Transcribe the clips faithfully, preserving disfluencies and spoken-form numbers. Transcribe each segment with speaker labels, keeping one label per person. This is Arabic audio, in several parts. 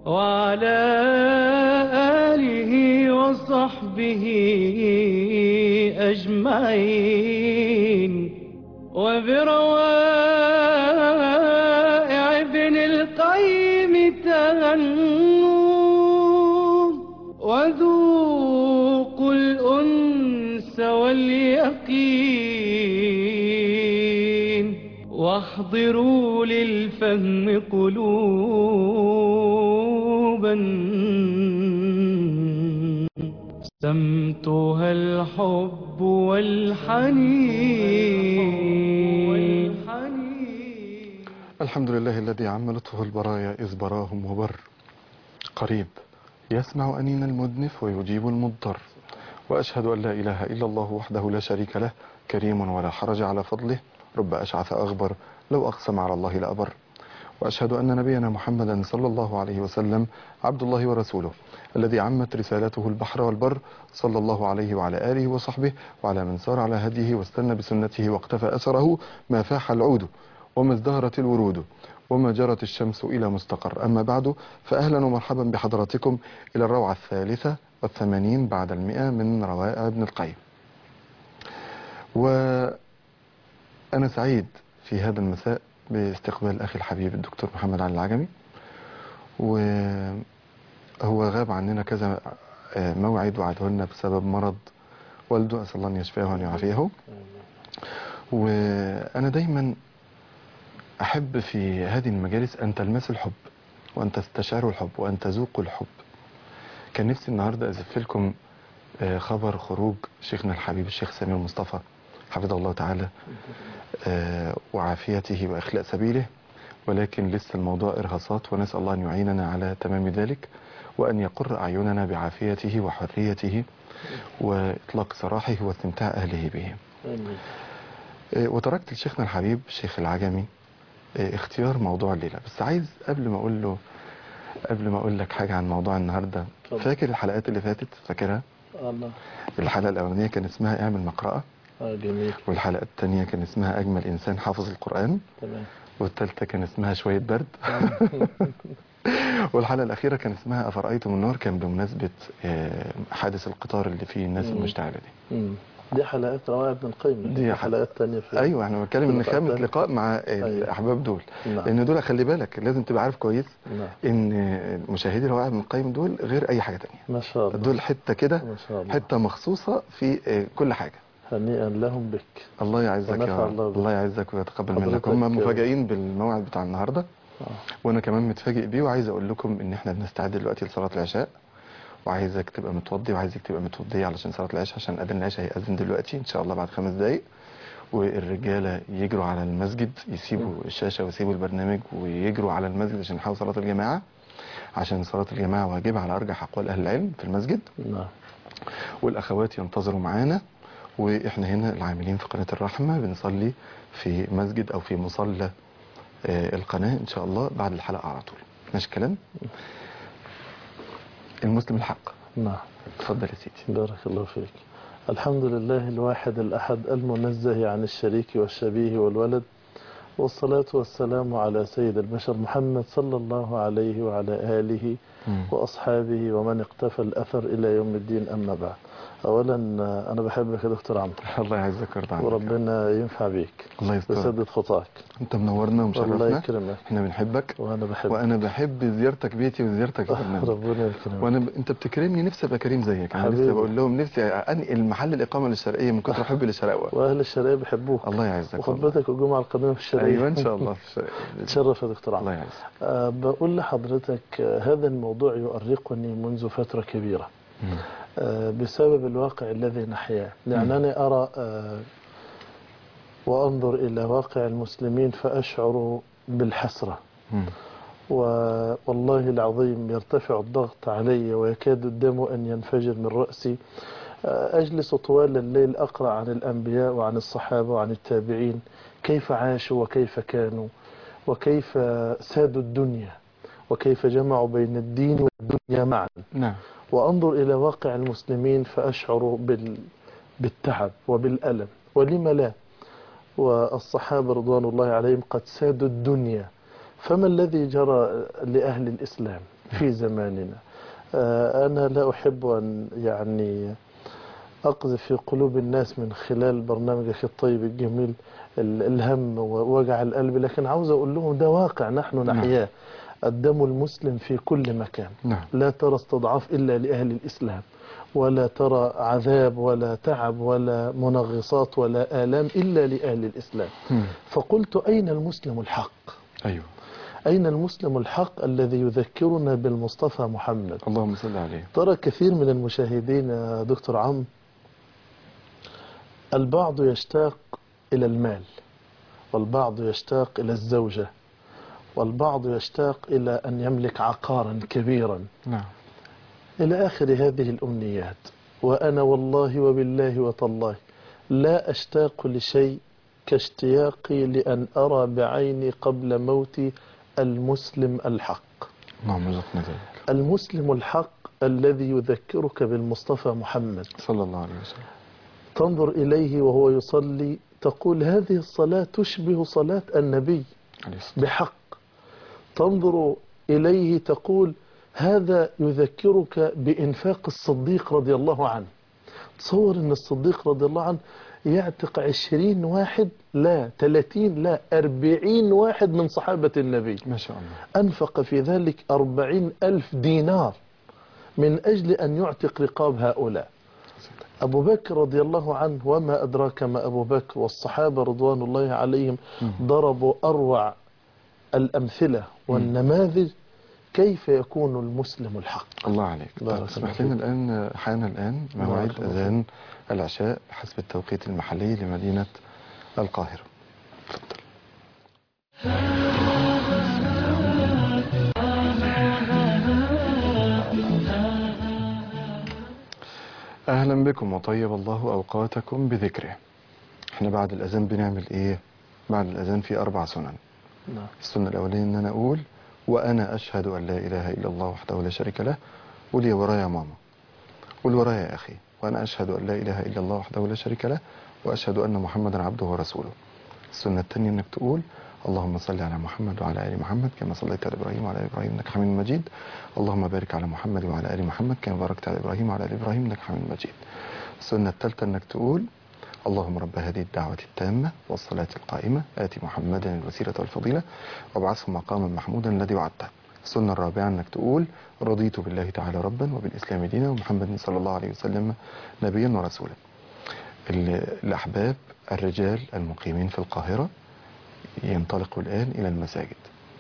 Speaker 1: وعلى آله وصحبه أجمعين، وبروائع ابن القيم تغنوا، وذوقوا الأنس واليقين، واحضروا للفهم قلوبا سمتها الحب والحنين.
Speaker 2: الحمد لله الذي عم لطفه البرايا إذ براهم وبر، قريب يسمع أنين المدنف ويجيب المضطر، وأشهد أن لا إله إلا الله وحده لا شريك له، كريم ولا حرج على فضله، رب أشعث أغبر لو أقسم على الله لأبر. وأشهد أن نبينا محمدا صلى الله عليه وسلم عبد الله ورسوله، الذي عمت رسالته البحر والبر، صلى الله عليه وعلى آله وصحبه وعلى من سار على هديه واستنى بسنته واقتفى أثره، ما فاح العود وما ازدهرت الورود وما جرت الشمس إلى مستقر. أما بعد، فأهلا ومرحبا بحضراتكم إلى الروعة الثالثة والثمانين بعد المئة من روائع ابن القيم. وأنا سعيد في هذا المساء باستقبال أخي الحبيب الدكتور محمد علي العجمي، وهو غاب عننا كذا موعد وعده لنا بسبب مرض والده، أسأل الله أن يشفيه وأن يعافيه. وأنا دايما أحب في هذه المجالس أن تلمسوا الحب وأن تستشعروا الحب وأن تذوقوا الحب. كان نفسي النهاردة أزف لكم خبر خروج شيخنا الحبيب الشيخ سمير مصطفى حفظه الله تعالى وعافيته وإخلاء سبيله، ولكن لسه الموضوع إرهاصات، ونسأل الله أن يعيننا على تمام ذلك وأن يقر أعيننا بعافيته وحريته وإطلاق سراحه واستمتاع أهله به. وتركت لشيخنا الحبيب الشيخ العجمي اختيار موضوع الليلة، بس عايز قبل ما أقول له قبل ما أقول لك حاجة عن موضوع النهاردة. فاكر الحلقات اللي فاتت؟ فاكرها؟ الله. الحلقة الأولانية كان اسمها اعمل مقرأة، اه جميل. والحلقة الثانية كان اسمها أجمل إنسان حافظ القرآن، تمام. والثالثة كان اسمها شوية برد والحلقة الأخيرة كان اسمها أفرأيتم النار، كان بمناسبة حادث القطار اللي فيه الناس المشتعلة دي.
Speaker 3: مم. دي حلقات روائع ابن القيم،
Speaker 2: دي
Speaker 3: حلقات تانية في
Speaker 2: ايوه احنا بنتكلم ان خامس لقاء مع الاحباب دول. نعم. لان دول خلي بالك لازم تبقى عارف كويس. نعم. ان مشاهدي روائع ابن القيم دول غير اي حاجه تانية، ما شاء الله، دول حته كده، حته مخصوصه في كل حاجه.
Speaker 3: هنيئا لهم بك.
Speaker 2: الله يعزك يا رب، الله يعزك ويتقبل منك. هم مفاجئين بالموعد بتاع النهارده، آه. وانا كمان متفاجئ بيه، وعايز اقول لكم ان احنا بنستعد دلوقتي لصلاه العشاء، وعايزك تبقى متوضي وعايزك تبقى متوضيه علشان صلاه العشاء، عشان اذان العشاء هيأذن دلوقتي ان شاء الله بعد خمس دقايق، والرجاله يجروا على المسجد، يسيبوا الشاشه ويسيبوا البرنامج ويجروا على المسجد عشان يحاولوا صلاه الجماعه، عشان صلاه الجماعه واجبه على ارجح اقوال اهل العلم في المسجد. نعم. والاخوات ينتظروا معانا، واحنا هنا العاملين في قناه الرحمه بنصلي في مسجد او في مصلى القناه ان شاء الله بعد الحلقه على طول. ماشي الكلام؟ المسلم الحق. نعم. اتفضل يا سيدي.
Speaker 3: بارك الله فيك. الحمد لله الواحد الأحد المنزه عن الشريك والشبيه والولد، والصلاة والسلام على سيد البشر محمد صلى الله عليه وعلى آله م. وأصحابه ومن اقتفى الأثر إلى يوم الدين. أما بعد، أولا أنا بحبك يا دكتور عمرو.
Speaker 2: الله يعزك ويرضى عنك،
Speaker 3: وربنا ينفع بيك،
Speaker 2: الله يستر
Speaker 3: ويسدد خطاك.
Speaker 2: أنت منورنا ومشرفنا،
Speaker 3: الله يكرمك.
Speaker 2: احنا بنحبك
Speaker 3: وأنا بحبك،
Speaker 2: وأنا بحب زيارتك بيتي وزيارتك البرنامج.
Speaker 3: ربنا يكرمك.
Speaker 2: وأنا ب... أنت بتكرمني، نفسي أبقى كريم زيك. أنا نفسي بقول لهم نفسي أنقل محل الإقامة للشرقية من كتر حبي للشرقاوة،
Speaker 3: وأهل الشرقية بيحبوك.
Speaker 2: الله يعزك.
Speaker 3: وخطبتك الجمعة القادمة في الشرقية.
Speaker 2: أيوة إن شاء الله في الشرقية.
Speaker 3: تشرف يا دكتور عمرو.
Speaker 2: الله يعزك.
Speaker 3: أه بقول لحضرتك هذا الموضوع يؤرقني منذ فترة كبيرة أه بسبب الواقع الذي نحياه. لأنني أرى أه وأنظر إلى واقع المسلمين فأشعر بالحسرة، والله العظيم يرتفع الضغط علي ويكاد الدم أن ينفجر من رأسي. أجلس طوال الليل أقرأ عن الأنبياء وعن الصحابة وعن التابعين، كيف عاشوا وكيف كانوا وكيف سادوا الدنيا وكيف جمعوا بين الدين والدنيا معا. نعم. وأنظر إلى واقع المسلمين فأشعر بالتعب وبالألم، ولم لا؟ والصحابة رضوان الله عليهم قد سادوا الدنيا، فما الذي جرى لأهل الإسلام؟ في زماننا. أنا لا أحب أن يعني أقذف في قلوب الناس من خلال برنامجك الطيب الجميل الهم ووجع القلب، لكن عاوز أقول لهم ده واقع نحن نحياه. الدم المسلم في كل مكان.
Speaker 2: نعم.
Speaker 3: لا ترى استضعاف إلا لأهل الإسلام، ولا ترى عذاب ولا تعب ولا منغصات ولا آلام إلا لأهل الإسلام.
Speaker 2: مم.
Speaker 3: فقلت أين المسلم الحق؟
Speaker 2: أيوه.
Speaker 3: أين المسلم الحق الذي يذكرنا بالمصطفى محمد؟
Speaker 2: اللهم صل عليه.
Speaker 3: ترى كثير من المشاهدين يا دكتور عم، البعض يشتاق إلى المال، والبعض يشتاق إلى الزوجة، والبعض يشتاق إلى أن يملك عقارا كبيرا،
Speaker 2: نعم.
Speaker 3: إلى آخر هذه الأمنيات. وأنا والله وبالله وتالله لا أشتاق لشيء كاشتياقي لأن أرى بعيني قبل موتي المسلم الحق.
Speaker 2: اللهم ارزقنا ذلك.
Speaker 3: المسلم الحق الذي يذكرك بالمصطفى محمد
Speaker 2: صلى الله عليه وسلم.
Speaker 3: تنظر إليه وهو يصلي تقول هذه الصلاة تشبه صلاة النبي
Speaker 2: عليه الصلاة.
Speaker 3: بحق. تنظر إليه تقول هذا يذكرك بإنفاق الصديق رضي الله عنه. تصور أن الصديق رضي الله عنه يعتق عشرين واحد، لا ثلاثين، لا أربعين واحد من صحابة النبي.
Speaker 2: ما شاء الله.
Speaker 3: أنفق في ذلك أربعين ألف دينار من أجل أن يعتق رقاب هؤلاء. أبو بكر رضي الله عنه وما أدراك ما أبو بكر، والصحابة رضوان الله عليهم ضربوا أروع الأمثلة والنماذج كيف يكون المسلم الحق.
Speaker 2: الله عليك. اسمح لنا الآن، حان الآن موعد أذان العشاء حسب التوقيت المحلي لمدينة القاهرة. تفضل. أهلا بكم وطيب الله أوقاتكم بذكره. احنا بعد الأذان بنعمل إيه؟ بعد الأذان في أربع سنن.
Speaker 3: نعم.
Speaker 2: السنة الأولية إن أنا أقول وأنا أشهد أن لا إله إلا الله وحده لا شريك له. قول يا ورايا ماما، قول ورايا يا أخي، وأنا أشهد أن لا إله إلا الله وحده لا شريك له وأشهد أن محمدا عبده ورسوله. السنة الثانية إنك تقول اللهم صل على محمد وعلى آل محمد كما صليت على إبراهيم وعلى آل إبراهيم إنك حميد مجيد. اللهم بارك على محمد وعلى آل محمد كما باركت على إبراهيم وعلى آل إبراهيم إنك حميد مجيد. السنة الثالثة إنك تقول اللهم رب هذه الدعوة التامة والصلاة القائمة آتي محمدا الوسيلة والفضيلة وابعثه مقاما محمودا الذي وعدته. السنة الرابعة أنك تقول رضيت بالله تعالى ربا وبالإسلام دينا ومحمد صلى الله عليه وسلم نبيا ورسولا. الأحباب الرجال المقيمين في القاهرة ينطلقوا الآن إلى المساجد،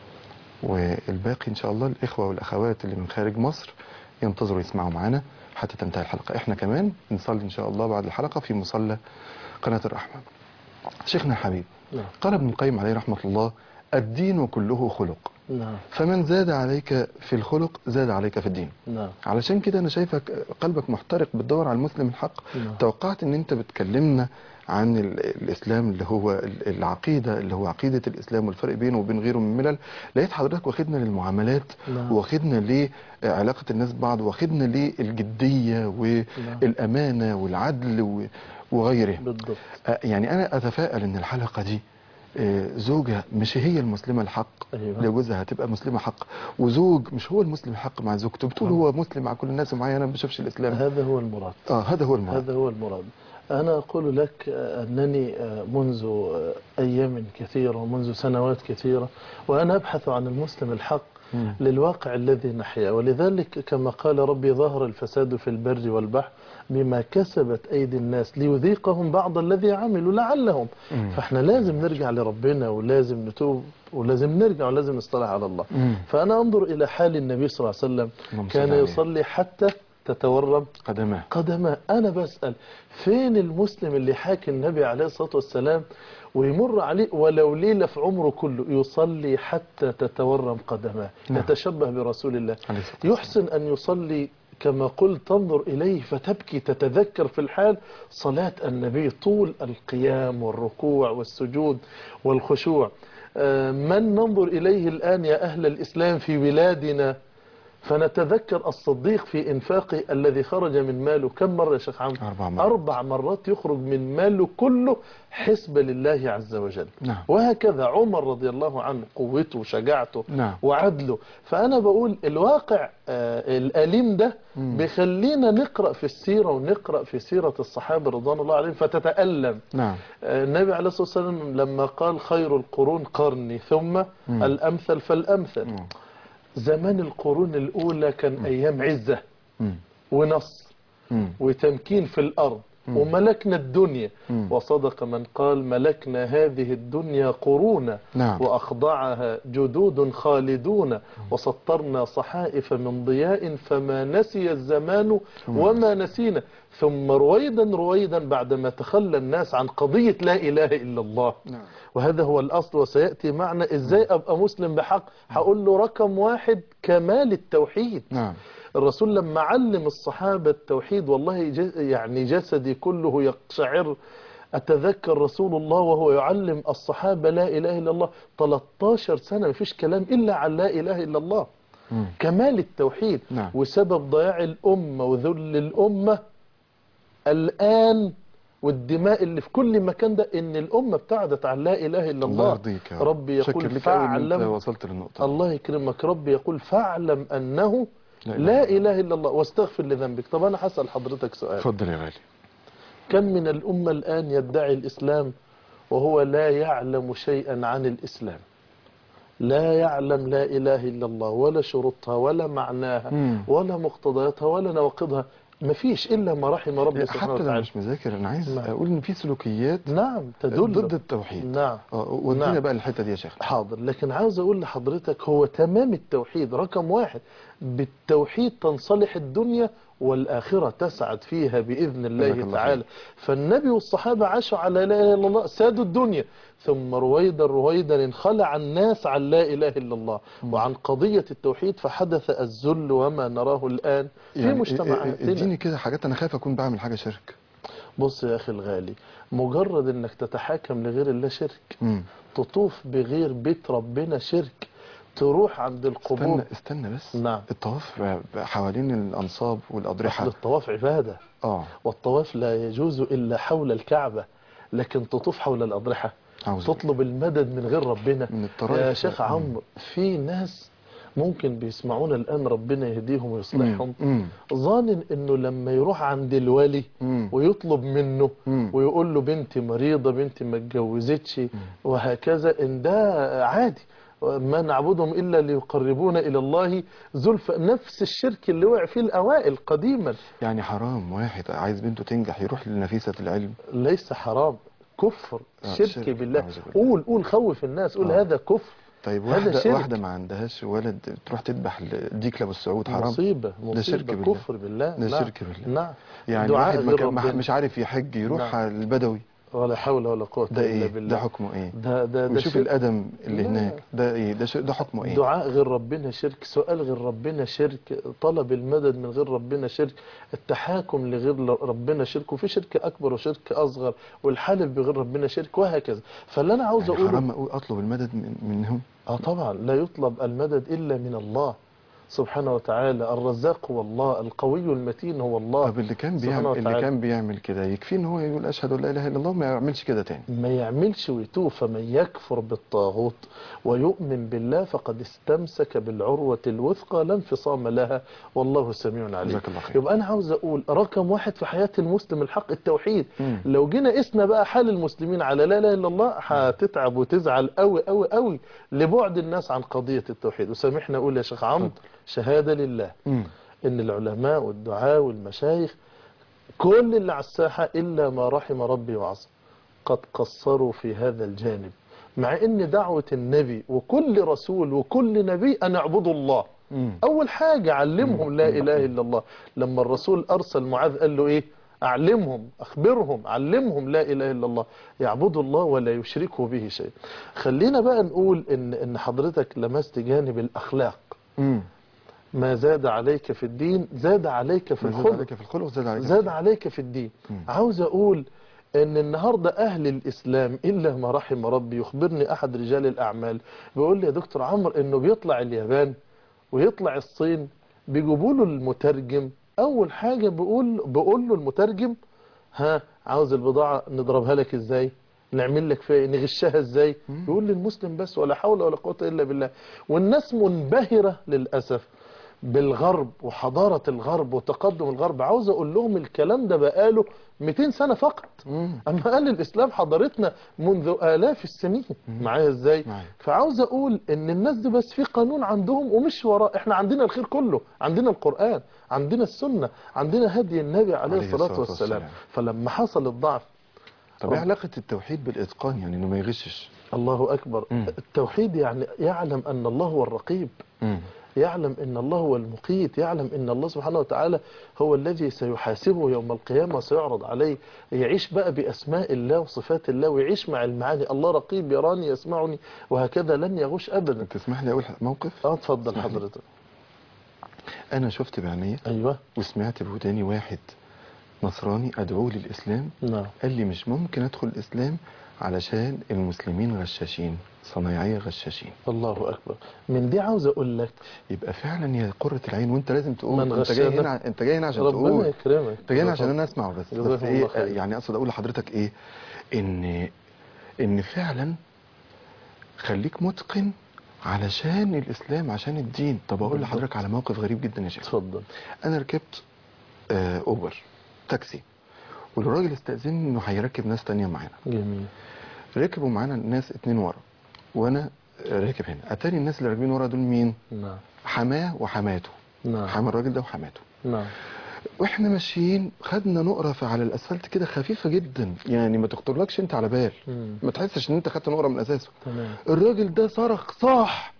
Speaker 2: والباقي إن شاء الله الإخوة والأخوات اللي من خارج مصر ينتظروا يسمعوا معنا حتى تنتهي الحلقة. إحنا كمان نصلي إن شاء الله بعد الحلقة في مصلى قناة الرحمة. شيخنا الحبيب،
Speaker 3: نعم.
Speaker 2: قال ابن القيم عليه رحمة الله الدين كله خلق.
Speaker 3: نعم.
Speaker 2: فمن زاد عليك في الخلق زاد عليك في الدين.
Speaker 3: نعم.
Speaker 2: علشان كده أنا شايفك قلبك محترق بتدور على المسلم الحق.
Speaker 3: نعم.
Speaker 2: توقعت أن أنت بتكلمنا عن الإسلام اللي هو العقيدة، اللي هو عقيدة الإسلام والفرق بينه وبين غيره من الملل. لقيت حضرتك واخدنا للمعاملات.
Speaker 3: نعم.
Speaker 2: واخدنا لعلاقة الناس ببعض، واخدنا للجدية والأمانة والعدل وغيره.
Speaker 3: بالضبط.
Speaker 2: يعني أنا أتفائل أن الحلقة دي زوجة مش هي المسلمة الحق.
Speaker 3: أيوة.
Speaker 2: لجوزها هتبقى مسلمة حق، وزوج مش هو المسلم الحق مع زوجته. بتقول هو مسلم مع كل الناس ومعايا أنا ما بشوفش الإسلام.
Speaker 3: هذا هو المراد.
Speaker 2: آه هذا هو المراد.
Speaker 3: هذا هو المراد. أنا أقول لك أنني منذ أيام كثيرة ومنذ سنوات كثيرة وأنا أبحث عن المسلم الحق م. للواقع الذي نحيا، ولذلك كما قال ربي ظهر الفساد في البر والبحر بما كسبت أيدي الناس ليذيقهم بعض الذي عملوا لعلهم. م. فإحنا لازم نرجع لربنا ولازم نتوب ولازم نرجع ولازم نصطلح على الله. م. فأنا أنظر إلى حال النبي صلى الله عليه وسلم، كان يصلي حتى تتورم
Speaker 2: قدماه
Speaker 3: قدماه. أنا بسأل فين المسلم اللي حاكي النبي عليه الصلاة والسلام ويمر عليه ولو ليلة في عمره كله يصلي حتى تتورم قدماه؟ نعم. يتشبه برسول الله. يحسن أن يصلي كما قلت، تنظر إليه فتبكي، تتذكر في الحال صلاة النبي، طول القيام والركوع والسجود والخشوع. من ننظر إليه الآن يا أهل الإسلام في بلادنا فنتذكر الصديق في إنفاقه الذي خرج من ماله كم مرة يا شيخ عمرو؟
Speaker 2: أربع مرات.
Speaker 3: أربع مرات يخرج من ماله كله حسب لله عز وجل.
Speaker 2: نعم.
Speaker 3: وهكذا عمر رضي الله عنه، قوته وشجاعته
Speaker 2: نعم.
Speaker 3: وعدله. فأنا بقول الواقع آه الأليم ده
Speaker 2: مم.
Speaker 3: بيخلينا نقرأ في السيرة ونقرأ في سيرة الصحابة رضوان الله عليهم فتتألم.
Speaker 2: نعم.
Speaker 3: آه النبي عليه الصلاة والسلام لما قال خير القرون قرني ثم
Speaker 2: مم.
Speaker 3: الأمثل فالأمثل.
Speaker 2: مم.
Speaker 3: زمان القرون الأولى كان أيام عزة
Speaker 2: مم.
Speaker 3: ونصر
Speaker 2: مم.
Speaker 3: وتمكين في الأرض
Speaker 2: مم.
Speaker 3: وملكنا الدنيا.
Speaker 2: مم.
Speaker 3: وصدق من قال ملكنا هذه الدنيا قرونا
Speaker 2: نعم.
Speaker 3: وأخضعها جدود خالدون وسطرنا صحائف من ضياء فما نسي الزمان وما نسينا. ثم رويدا رويدا بعدما تخلى الناس عن قضية لا إله إلا الله.
Speaker 2: نعم.
Speaker 3: وهذا هو الأصل وسيأتي معنا إزاي أبقى مسلم بحق. هقول له رقم واحد كمال التوحيد.
Speaker 2: نعم.
Speaker 3: الرسول لما علم الصحابة التوحيد والله ج- يعني جسدي كله يقشعر. أتذكر رسول الله وهو يعلم الصحابة لا إله إلا الله تلتاشر سنة مفيش كلام إلا عن لا إله إلا الله.
Speaker 2: مم.
Speaker 3: كمال التوحيد.
Speaker 2: نعم.
Speaker 3: وسبب ضياع الأمة وذل الأمة الآن والدماء اللي في كل مكان ده إن الأمة ابتعدت عن لا إله إلا
Speaker 2: الله
Speaker 3: الله.
Speaker 2: يرضيك يا رب.
Speaker 3: ربي
Speaker 2: شكر
Speaker 3: يقول
Speaker 2: لك أوي إن أنت
Speaker 3: فاعلم.
Speaker 2: وصلت للنقطة.
Speaker 3: الله يكرمك. ربي يقول فاعلم أنه
Speaker 2: لا
Speaker 3: لا
Speaker 2: إله
Speaker 3: إله إلا الله واستغفر لذنبك. طب أنا هسأل حضرتك سؤال.
Speaker 2: اتفضل يا غالي.
Speaker 3: كم من الأمة الآن يدعي الإسلام وهو لا يعلم شيئا عن الإسلام، لا يعلم لا إله إلا الله ولا شروطها ولا معناها
Speaker 2: مم.
Speaker 3: ولا مقتضياتها ولا نواقضها. مفيش إلا ما رحم ربي سبحانه
Speaker 2: حتى لو
Speaker 3: وتعالى.
Speaker 2: مش مذاكر أنا عايز
Speaker 3: نعم.
Speaker 2: أقول إن في سلوكيات
Speaker 3: نعم تدل
Speaker 2: ضد التوحيد.
Speaker 3: نعم.
Speaker 2: اه ودينا
Speaker 3: نعم.
Speaker 2: بقى الحتة دي يا شيخ.
Speaker 3: حاضر. لكن عاوز أقول لحضرتك هو تمام التوحيد رقم واحد. بالتوحيد تنصلح الدنيا والآخرة تسعد فيها بإذن
Speaker 2: جزاك
Speaker 3: الله
Speaker 2: الله
Speaker 3: تعالى. فالنبي والصحابة عاشوا على لا إله إلا الله سادوا الدنيا. ثم رويدا رويدا انخلع الناس عن لا إله إلا الله وعن قضية التوحيد فحدث الذل وما نراه الآن في
Speaker 2: يعني
Speaker 3: مجتمعاتنا.
Speaker 2: اديني كده حاجات أنا خايف أكون بعمل حاجة شرك.
Speaker 3: بص يا أخي الغالي، مجرد أنك تتحاكم لغير الله شرك،
Speaker 2: مم.
Speaker 3: تطوف بغير بيت ربنا شرك، تروح عند القبور.
Speaker 2: استنى استنى بس.
Speaker 3: نعم.
Speaker 2: الطواف حوالين الأنصاب والأضرحة.
Speaker 3: أصل الطواف عبادة.
Speaker 2: اه
Speaker 3: والطواف لا يجوز إلا حول الكعبة، لكن تطوف حول الأضرحة
Speaker 2: عاوز
Speaker 3: تطلب المدد من غير ربنا.
Speaker 2: من الطرائف.
Speaker 3: يا شيخ عمرو في ناس ممكن بيسمعونا الآن ربنا يهديهم ويصلحهم
Speaker 2: مم.
Speaker 3: ظانن انه لما يروح عند الولي
Speaker 2: مم.
Speaker 3: ويطلب منه
Speaker 2: مم.
Speaker 3: ويقول له بنتي مريضة بنتي ما اتجوزتش وهكذا ان ده عادي ما نعبدهم إلا ليقربونا إلى الله زلفى. نفس الشرك اللي وقع فيه الأوائل قديما.
Speaker 2: يعني حرام واحد عايز بنته تنجح يروح لنفيسة العلم؟
Speaker 3: ليس حرام، كفر
Speaker 2: آه،
Speaker 3: شرك
Speaker 2: شرك.
Speaker 3: بالله.
Speaker 2: أعوذ بالله.
Speaker 3: قول قول خوف الناس قول
Speaker 2: آه.
Speaker 3: هذا كفر.
Speaker 2: طيب
Speaker 3: هذا
Speaker 2: واحدة
Speaker 3: شرك.
Speaker 2: واحدة ما عندهاش ولد تروح تذبح ديك لابو السعود حرام؟
Speaker 3: مصيبة
Speaker 2: ده شرك
Speaker 3: مصيبة
Speaker 2: بالله.
Speaker 3: كفر بالله.
Speaker 2: ده
Speaker 3: نعم.
Speaker 2: شرك بالله.
Speaker 3: نعم.
Speaker 2: يعني
Speaker 3: دعاء
Speaker 2: واحد ما
Speaker 3: غير
Speaker 2: كان- ما-
Speaker 3: ربنا.
Speaker 2: مش عارف يحج يروح
Speaker 3: نعم.
Speaker 2: البدوي.
Speaker 3: ولا حول ولا قوة
Speaker 2: ده
Speaker 3: إلا
Speaker 2: ايه؟
Speaker 3: بالله.
Speaker 2: ده حكمه ايه؟
Speaker 3: ده ده ده
Speaker 2: وشوف
Speaker 3: شرك.
Speaker 2: الادم اللي
Speaker 3: لا.
Speaker 2: هناك ده ايه؟ ده ش- ده حكمه ايه؟
Speaker 3: دعاء غير ربنا شرك، سؤال غير ربنا شرك، طلب المدد من غير ربنا شرك، التحاكم لغير ربنا شرك، وفي شرك أكبر وشرك أصغر، والحلف بغير ربنا شرك وهكذا. فاللي أنا عاوز
Speaker 2: يعني
Speaker 3: أقوله
Speaker 2: حرام أقول اطلب المدد من منهم؟
Speaker 3: آه طبعا لا يطلب المدد إلا من الله سبحانه وتعالى. الرزاق هو الله، القوي المتين هو الله.
Speaker 2: طب اللي كان
Speaker 3: سبحانه
Speaker 2: بيعمل اللي
Speaker 3: وتعالى.
Speaker 2: كان بيعمل كده يكفي ان هو يقول اشهد ان لا اله الا الله وما يعملش كده تاني؟
Speaker 3: ما يعملش ويتوب. فمن يكفر بالطاغوت ويؤمن بالله فقد استمسك بالعروة الوثقى لا انفصام لها والله سميع عليم.
Speaker 2: جزاك الله خير.
Speaker 3: يبقى أنا عاوز أقول رقم واحد في حياة المسلم الحق التوحيد.
Speaker 2: مم.
Speaker 3: لو جينا قسنا بقى حال المسلمين على لا إله إلا الله هتتعب وتزعل قوي قوي قوي لبعد الناس عن قضية التوحيد. وسامحنا أقول يا شيخ عمرو شهادة لله
Speaker 2: مم.
Speaker 3: إن العلماء والدعاء والمشايخ كل اللي على الساحة إلا ما رحم ربي وعصم قد قصروا في هذا الجانب، مع ان دعوة النبي وكل رسول وكل نبي أن اعبدوا الله.
Speaker 2: مم.
Speaker 3: اول حاجة علمهم لا اله الا الله. لما الرسول ارسل معاذ قال له ايه؟ اعلمهم اخبرهم علمهم لا اله الا الله يعبدوا الله ولا يشركوا به شيء. خلينا بقى نقول ان ان حضرتك لمست جانب الاخلاق.
Speaker 2: مم.
Speaker 3: ما زاد عليك في الدين زاد عليك في
Speaker 2: ما زاد
Speaker 3: الخلق.
Speaker 2: عليك في الخلق زاد عليك في
Speaker 3: زاد
Speaker 2: الدين.
Speaker 3: عليك في الدين.
Speaker 2: مم.
Speaker 3: عاوز اقول ان النهاردة اهل الاسلام الا ما رحم ربي. يخبرني احد رجال الاعمال بيقول لي يا دكتور عمرو انه بيطلع اليابان ويطلع الصين بيجيبوا له المترجم، اول حاجه بيقول بيقول له المترجم ها عاوز البضاعه نضربها لك ازاي، نعمل لك فيها نغشها ازاي، بيقول للمسلم بس ولا حول ولا قوه الا بالله. والناس منبهره للاسف بالغرب وحضاره الغرب وتقدم الغرب. عاوز اقول لهم الكلام ده بقاله مئتين سنه فقط، اما قال الاسلام حضارتنا منذ الاف السنين. معايا ازاي؟
Speaker 2: معايا.
Speaker 3: فعاوز اقول ان الناس دي بس في قانون عندهم ومش وراه. احنا عندنا الخير كله، عندنا القرآن، عندنا السنة، عندنا هدي النبي عليه
Speaker 2: عليه
Speaker 3: الصلاة
Speaker 2: الصلاة
Speaker 3: والسلام.
Speaker 2: والسلام.
Speaker 3: فلما حصل الضعف،
Speaker 2: طب ايه علاقة التوحيد بالإتقان؟ يعني انه ما يغشش.
Speaker 3: الله اكبر.
Speaker 2: مم.
Speaker 3: التوحيد يعني يعلم ان الله هو الرقيب،
Speaker 2: مم.
Speaker 3: يعلم ان الله هو المقيت، يعلم ان الله سبحانه وتعالى هو الذي سيحاسبه يوم القيامة وسيعرض عليه. يعيش بقى بأسماء الله وصفات الله ويعيش مع المعاني. الله رقيب يراني يسمعني وهكذا، لن يغش ابدا.
Speaker 2: تسمح لي اول موقف؟
Speaker 3: اه اتفضل
Speaker 2: اسمح لي.
Speaker 3: حضرتك.
Speaker 2: انا شفت بعيني
Speaker 3: ايوه
Speaker 2: وسمعت بوداني واحد نصراني ادعوه للاسلام،
Speaker 3: نعم.
Speaker 2: قال لي مش ممكن ادخل الاسلام علشان المسلمين غشاشين، صنايعيه غشاشين.
Speaker 3: الله اكبر. من دي عاوز اقول لك
Speaker 2: يبقى فعلا هي قرة العين، وانت لازم تقول.
Speaker 3: من
Speaker 2: انت جاي
Speaker 3: غشنا.
Speaker 2: هنا انت جاي هنا عشان
Speaker 3: ربنا
Speaker 2: تقول.
Speaker 3: يكرمك.
Speaker 2: انت جاي هنا عشان انا اسمع بس.
Speaker 3: جزاكم
Speaker 2: بس
Speaker 3: الله
Speaker 2: ايه
Speaker 3: خير.
Speaker 2: يعني اقصد اقول لحضرتك ايه، ان ان فعلا خليك متقن علشان الاسلام، عشان الدين. طب اقول
Speaker 3: بالضبط.
Speaker 2: لحضرتك على موقف غريب جدا يا شيخ.
Speaker 3: اتفضل.
Speaker 2: انا ركبت آه اوبر تاكسي، والراجل استأذنني انه هيركب ناس تانية معانا.
Speaker 3: جميل.
Speaker 2: ركبوا معانا ناس اتنين ورا وانا راكب هنا. اتاري الناس اللي راكبين ورا دول مين؟
Speaker 3: نعم
Speaker 2: حماه وحماته.
Speaker 3: نعم
Speaker 2: حماه الراجل ده وحماته.
Speaker 3: نعم.
Speaker 2: واحنا ماشيين خدنا نقره في على الاسفلت كده خفيفه جدا، يعني ما تخطرلكش انت على بال،
Speaker 3: مم.
Speaker 2: ما تحسش ان انت خدت نقره من اساسه.
Speaker 3: تمام.
Speaker 2: الراجل ده صرخ صاح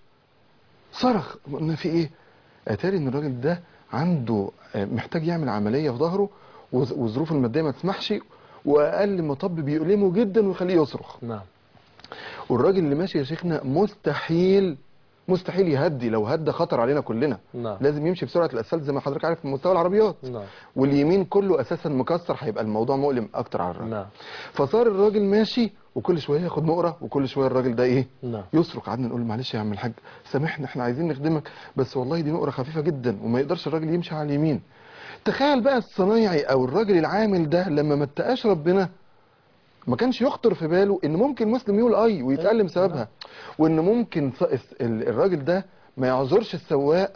Speaker 2: صرخ. قلنا في ايه؟ اتاري ان الراجل ده عنده آه، محتاج يعمل عمليه في ظهره وظ- والظروف الماديه ما تسمحش، واقل مطب بيؤلمه جدا ويخليه يصرخ.
Speaker 3: نعم.
Speaker 2: والراجل اللي ماشي يا شيخنا مستحيل مستحيل يهدي، لو هدى خطر علينا كلنا.
Speaker 3: نعم.
Speaker 2: لازم يمشي بسرعه الاسفلت زي ما حضرتك عارف في مستوى العربيات.
Speaker 3: نعم.
Speaker 2: واليمين كله اساسا مكسر، هيبقى الموضوع مؤلم اكتر على الراجل.
Speaker 3: نعم.
Speaker 2: فصار الراجل ماشي وكل شويه ياخد نقره، وكل شويه الراجل ده ايه
Speaker 3: نعم.
Speaker 2: يصرخ. قعدنا نقول معلش يا عم الحاج سامحنا، احنا عايزين نخدمك بس والله دي نقره خفيفه جدا، وما يقدرش الراجل يمشي على اليمين. تخيل بقى الصنايعي او الراجل العامل ده لما ما اتقاش ربنا، ما كانش يخطر في باله ان ممكن مسلم يقول اي ويتألم سببها، وان ممكن ص- ال- الراجل ده ما يعذرش السواق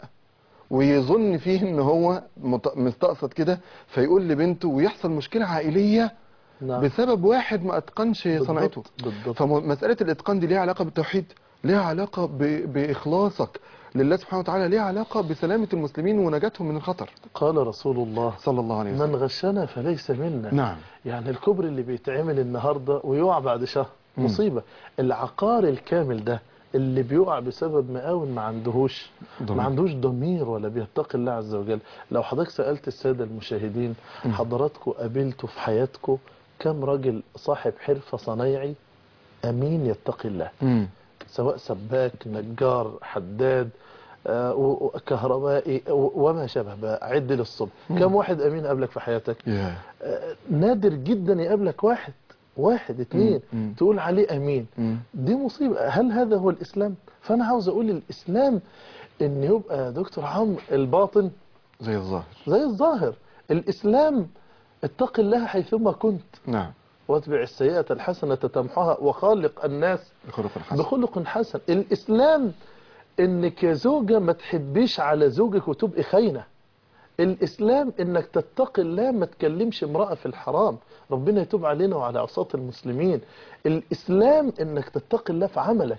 Speaker 2: ويظن فيه ان هو مت- مستقصد كده، فيقول لبنته ويحصل مشكلة عائلية
Speaker 3: نعم.
Speaker 2: بسبب واحد ما اتقنش صنعته.
Speaker 3: بالضبط.
Speaker 2: فمسألة الاتقان دي ليها علاقة بالتوحيد، ليها علاقة ب- باخلاصك لله سبحانه وتعالى، ليها علاقة بسلامة المسلمين ونجاتهم من الخطر.
Speaker 3: قال رسول الله
Speaker 2: صلى الله عليه
Speaker 3: من
Speaker 2: وسلم.
Speaker 3: غشنا فليس منا.
Speaker 2: نعم.
Speaker 3: يعني الكبر اللي بيتعمل النهارده ويقع بعد شهر
Speaker 2: مم.
Speaker 3: مصيبه. العقار الكامل ده اللي بيقع بسبب مقاول ما عندهوش
Speaker 2: ضمير.
Speaker 3: ما عندوش ضمير ولا بيتقي الله عز وجل. لو حضرتك سألت السادة المشاهدين،
Speaker 2: مم.
Speaker 3: حضراتكم قابلتوا في حياتكم كم راجل صاحب حرفة صنايعي أمين يتقي الله،
Speaker 2: مم.
Speaker 3: سواء سباك، نجار، حداد، آه، و- وكهربائي و- وما شابه بقى، عد للصبح.
Speaker 2: مم.
Speaker 3: كم واحد أمين قابلك في حياتك؟
Speaker 2: ياه.
Speaker 3: آه، نادر جدا يقابلك واحد واحد اتنين
Speaker 2: مم. مم.
Speaker 3: تقول عليه أمين.
Speaker 2: مم.
Speaker 3: دي مصيبة. هل هذا هو الإسلام؟ فأنا عاوز أقول الإسلام إن يبقى يا دكتور عمرو الباطن
Speaker 2: زي الظاهر.
Speaker 3: زي الظاهر. الإسلام اتق الله حيثما كنت
Speaker 2: نعم.
Speaker 3: واتبع السيئة الحسنة تمحها وخالق الناس
Speaker 2: بخلق الحسن.
Speaker 3: بخلق حسن. الإسلام إنك يا زوجة ما تحبيش على زوجك وتبقي خاينة. الإسلام إنك تتقي الله ما تكلمش امرأة في الحرام. ربنا يتوب علينا وعلى عصاة المسلمين. الإسلام إنك تتقي الله في عملك.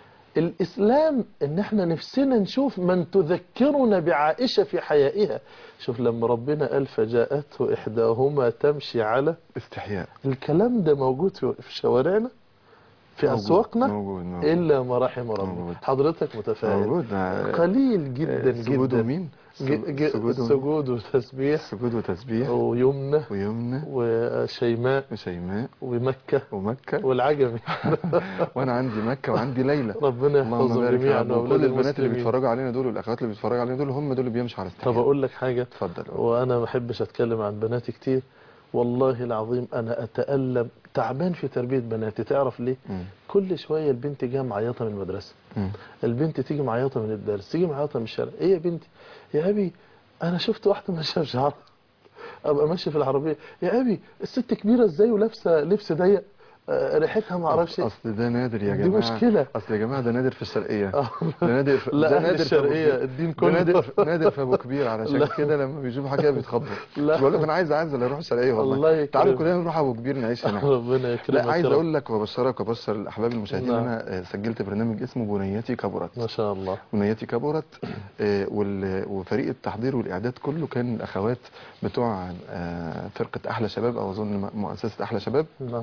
Speaker 3: الإسلام إن احنا نفسنا نشوف من تذكرنا بعائشة في حيائها. شوف لما ربنا قال فجاءته إحداهما تمشي على،
Speaker 2: استحياء.
Speaker 3: الكلام ده موجود في في شوارعنا، في
Speaker 2: موجود.
Speaker 3: أسواقنا،
Speaker 2: موجود. موجود.
Speaker 3: إلا ما رحم ربنا.
Speaker 2: موجود.
Speaker 3: حضرتك متفائل.
Speaker 2: موجود. ده-
Speaker 3: قليل جدا
Speaker 2: سجود
Speaker 3: جدا.
Speaker 2: ومين؟
Speaker 3: ج- ج-
Speaker 2: سجود ومين؟
Speaker 3: سجود وتسبيح
Speaker 2: سجود وتسبيح
Speaker 3: ويمنى
Speaker 2: ويمنى
Speaker 3: وشيماء
Speaker 2: وشيماء
Speaker 3: ومكة
Speaker 2: ومكة.
Speaker 3: والعجمي.
Speaker 2: وانا عندي مكة وعندي ليلى.
Speaker 3: ربنا
Speaker 2: اللهم
Speaker 3: يحفظهم
Speaker 2: بارك يا
Speaker 3: جميعا
Speaker 2: رب.
Speaker 3: واولاد
Speaker 2: وكل البنات اللي
Speaker 3: المسلمين.
Speaker 2: بيتفرجوا علينا دول والاخوات اللي بيتفرجوا علينا دول هم دول اللي بيمشوا على استحياء.
Speaker 3: طب اقول لك حاجة،
Speaker 2: اتفضل.
Speaker 3: وانا ما بحبش اتكلم عن بناتي كتير، والله العظيم انا اتألم تعبان في تربية بناتي. تعرف ليه؟
Speaker 2: مم.
Speaker 3: كل شويه البنت جايه معيطه من المدرسه،
Speaker 2: مم.
Speaker 3: البنت تيجي معيطه من الدرس، تيجي معيطه من الشارع. ايه يا بنتي؟ يا ابي انا شفت واحده ماشيه بشعرها، ابقى ماشي في العربيه، يا ابي الست كبيره ازاي ولابسه لبس ضيق، آه، ريحتها ما اعرفش.
Speaker 2: اصل ده نادر يا
Speaker 3: دي
Speaker 2: جماعه،
Speaker 3: مشكلة.
Speaker 2: اصل يا جماعه ده نادر في الشرقيه،
Speaker 3: آه.
Speaker 2: ده نادر في
Speaker 3: لا
Speaker 2: ده
Speaker 3: أهل
Speaker 2: نادر في أبو
Speaker 3: الشرقية
Speaker 2: كبير.
Speaker 3: الدين
Speaker 2: ده
Speaker 3: كله.
Speaker 2: نادر في نادر في ابو كبير، علشان
Speaker 3: لا.
Speaker 2: كده لما بيشوفوا حاجه بيتخضوا.
Speaker 3: لا.
Speaker 2: مش بقول لك انا عايز اعزل اروح الشرقيه والله.
Speaker 3: الله
Speaker 2: تعالوا
Speaker 3: يكرمك.
Speaker 2: كلنا نروح ابو كبير نعيش هناك.
Speaker 3: ربنا يكرمك.
Speaker 2: لا عايز
Speaker 3: يا رب.
Speaker 2: اقول لك وابشرك وابشر الاحباب المشاهدين ان
Speaker 3: نعم.
Speaker 2: انا آه، سجلت برنامج اسمه بنيتي كبرت.
Speaker 3: ما شاء الله.
Speaker 2: بنيتي كبرت، آه، وال- وفريق التحضير والاعداد كله كان الاخوات بتوع آه، فرقه احلى شباب، او اظن مؤسسه احلى شباب.
Speaker 3: نعم.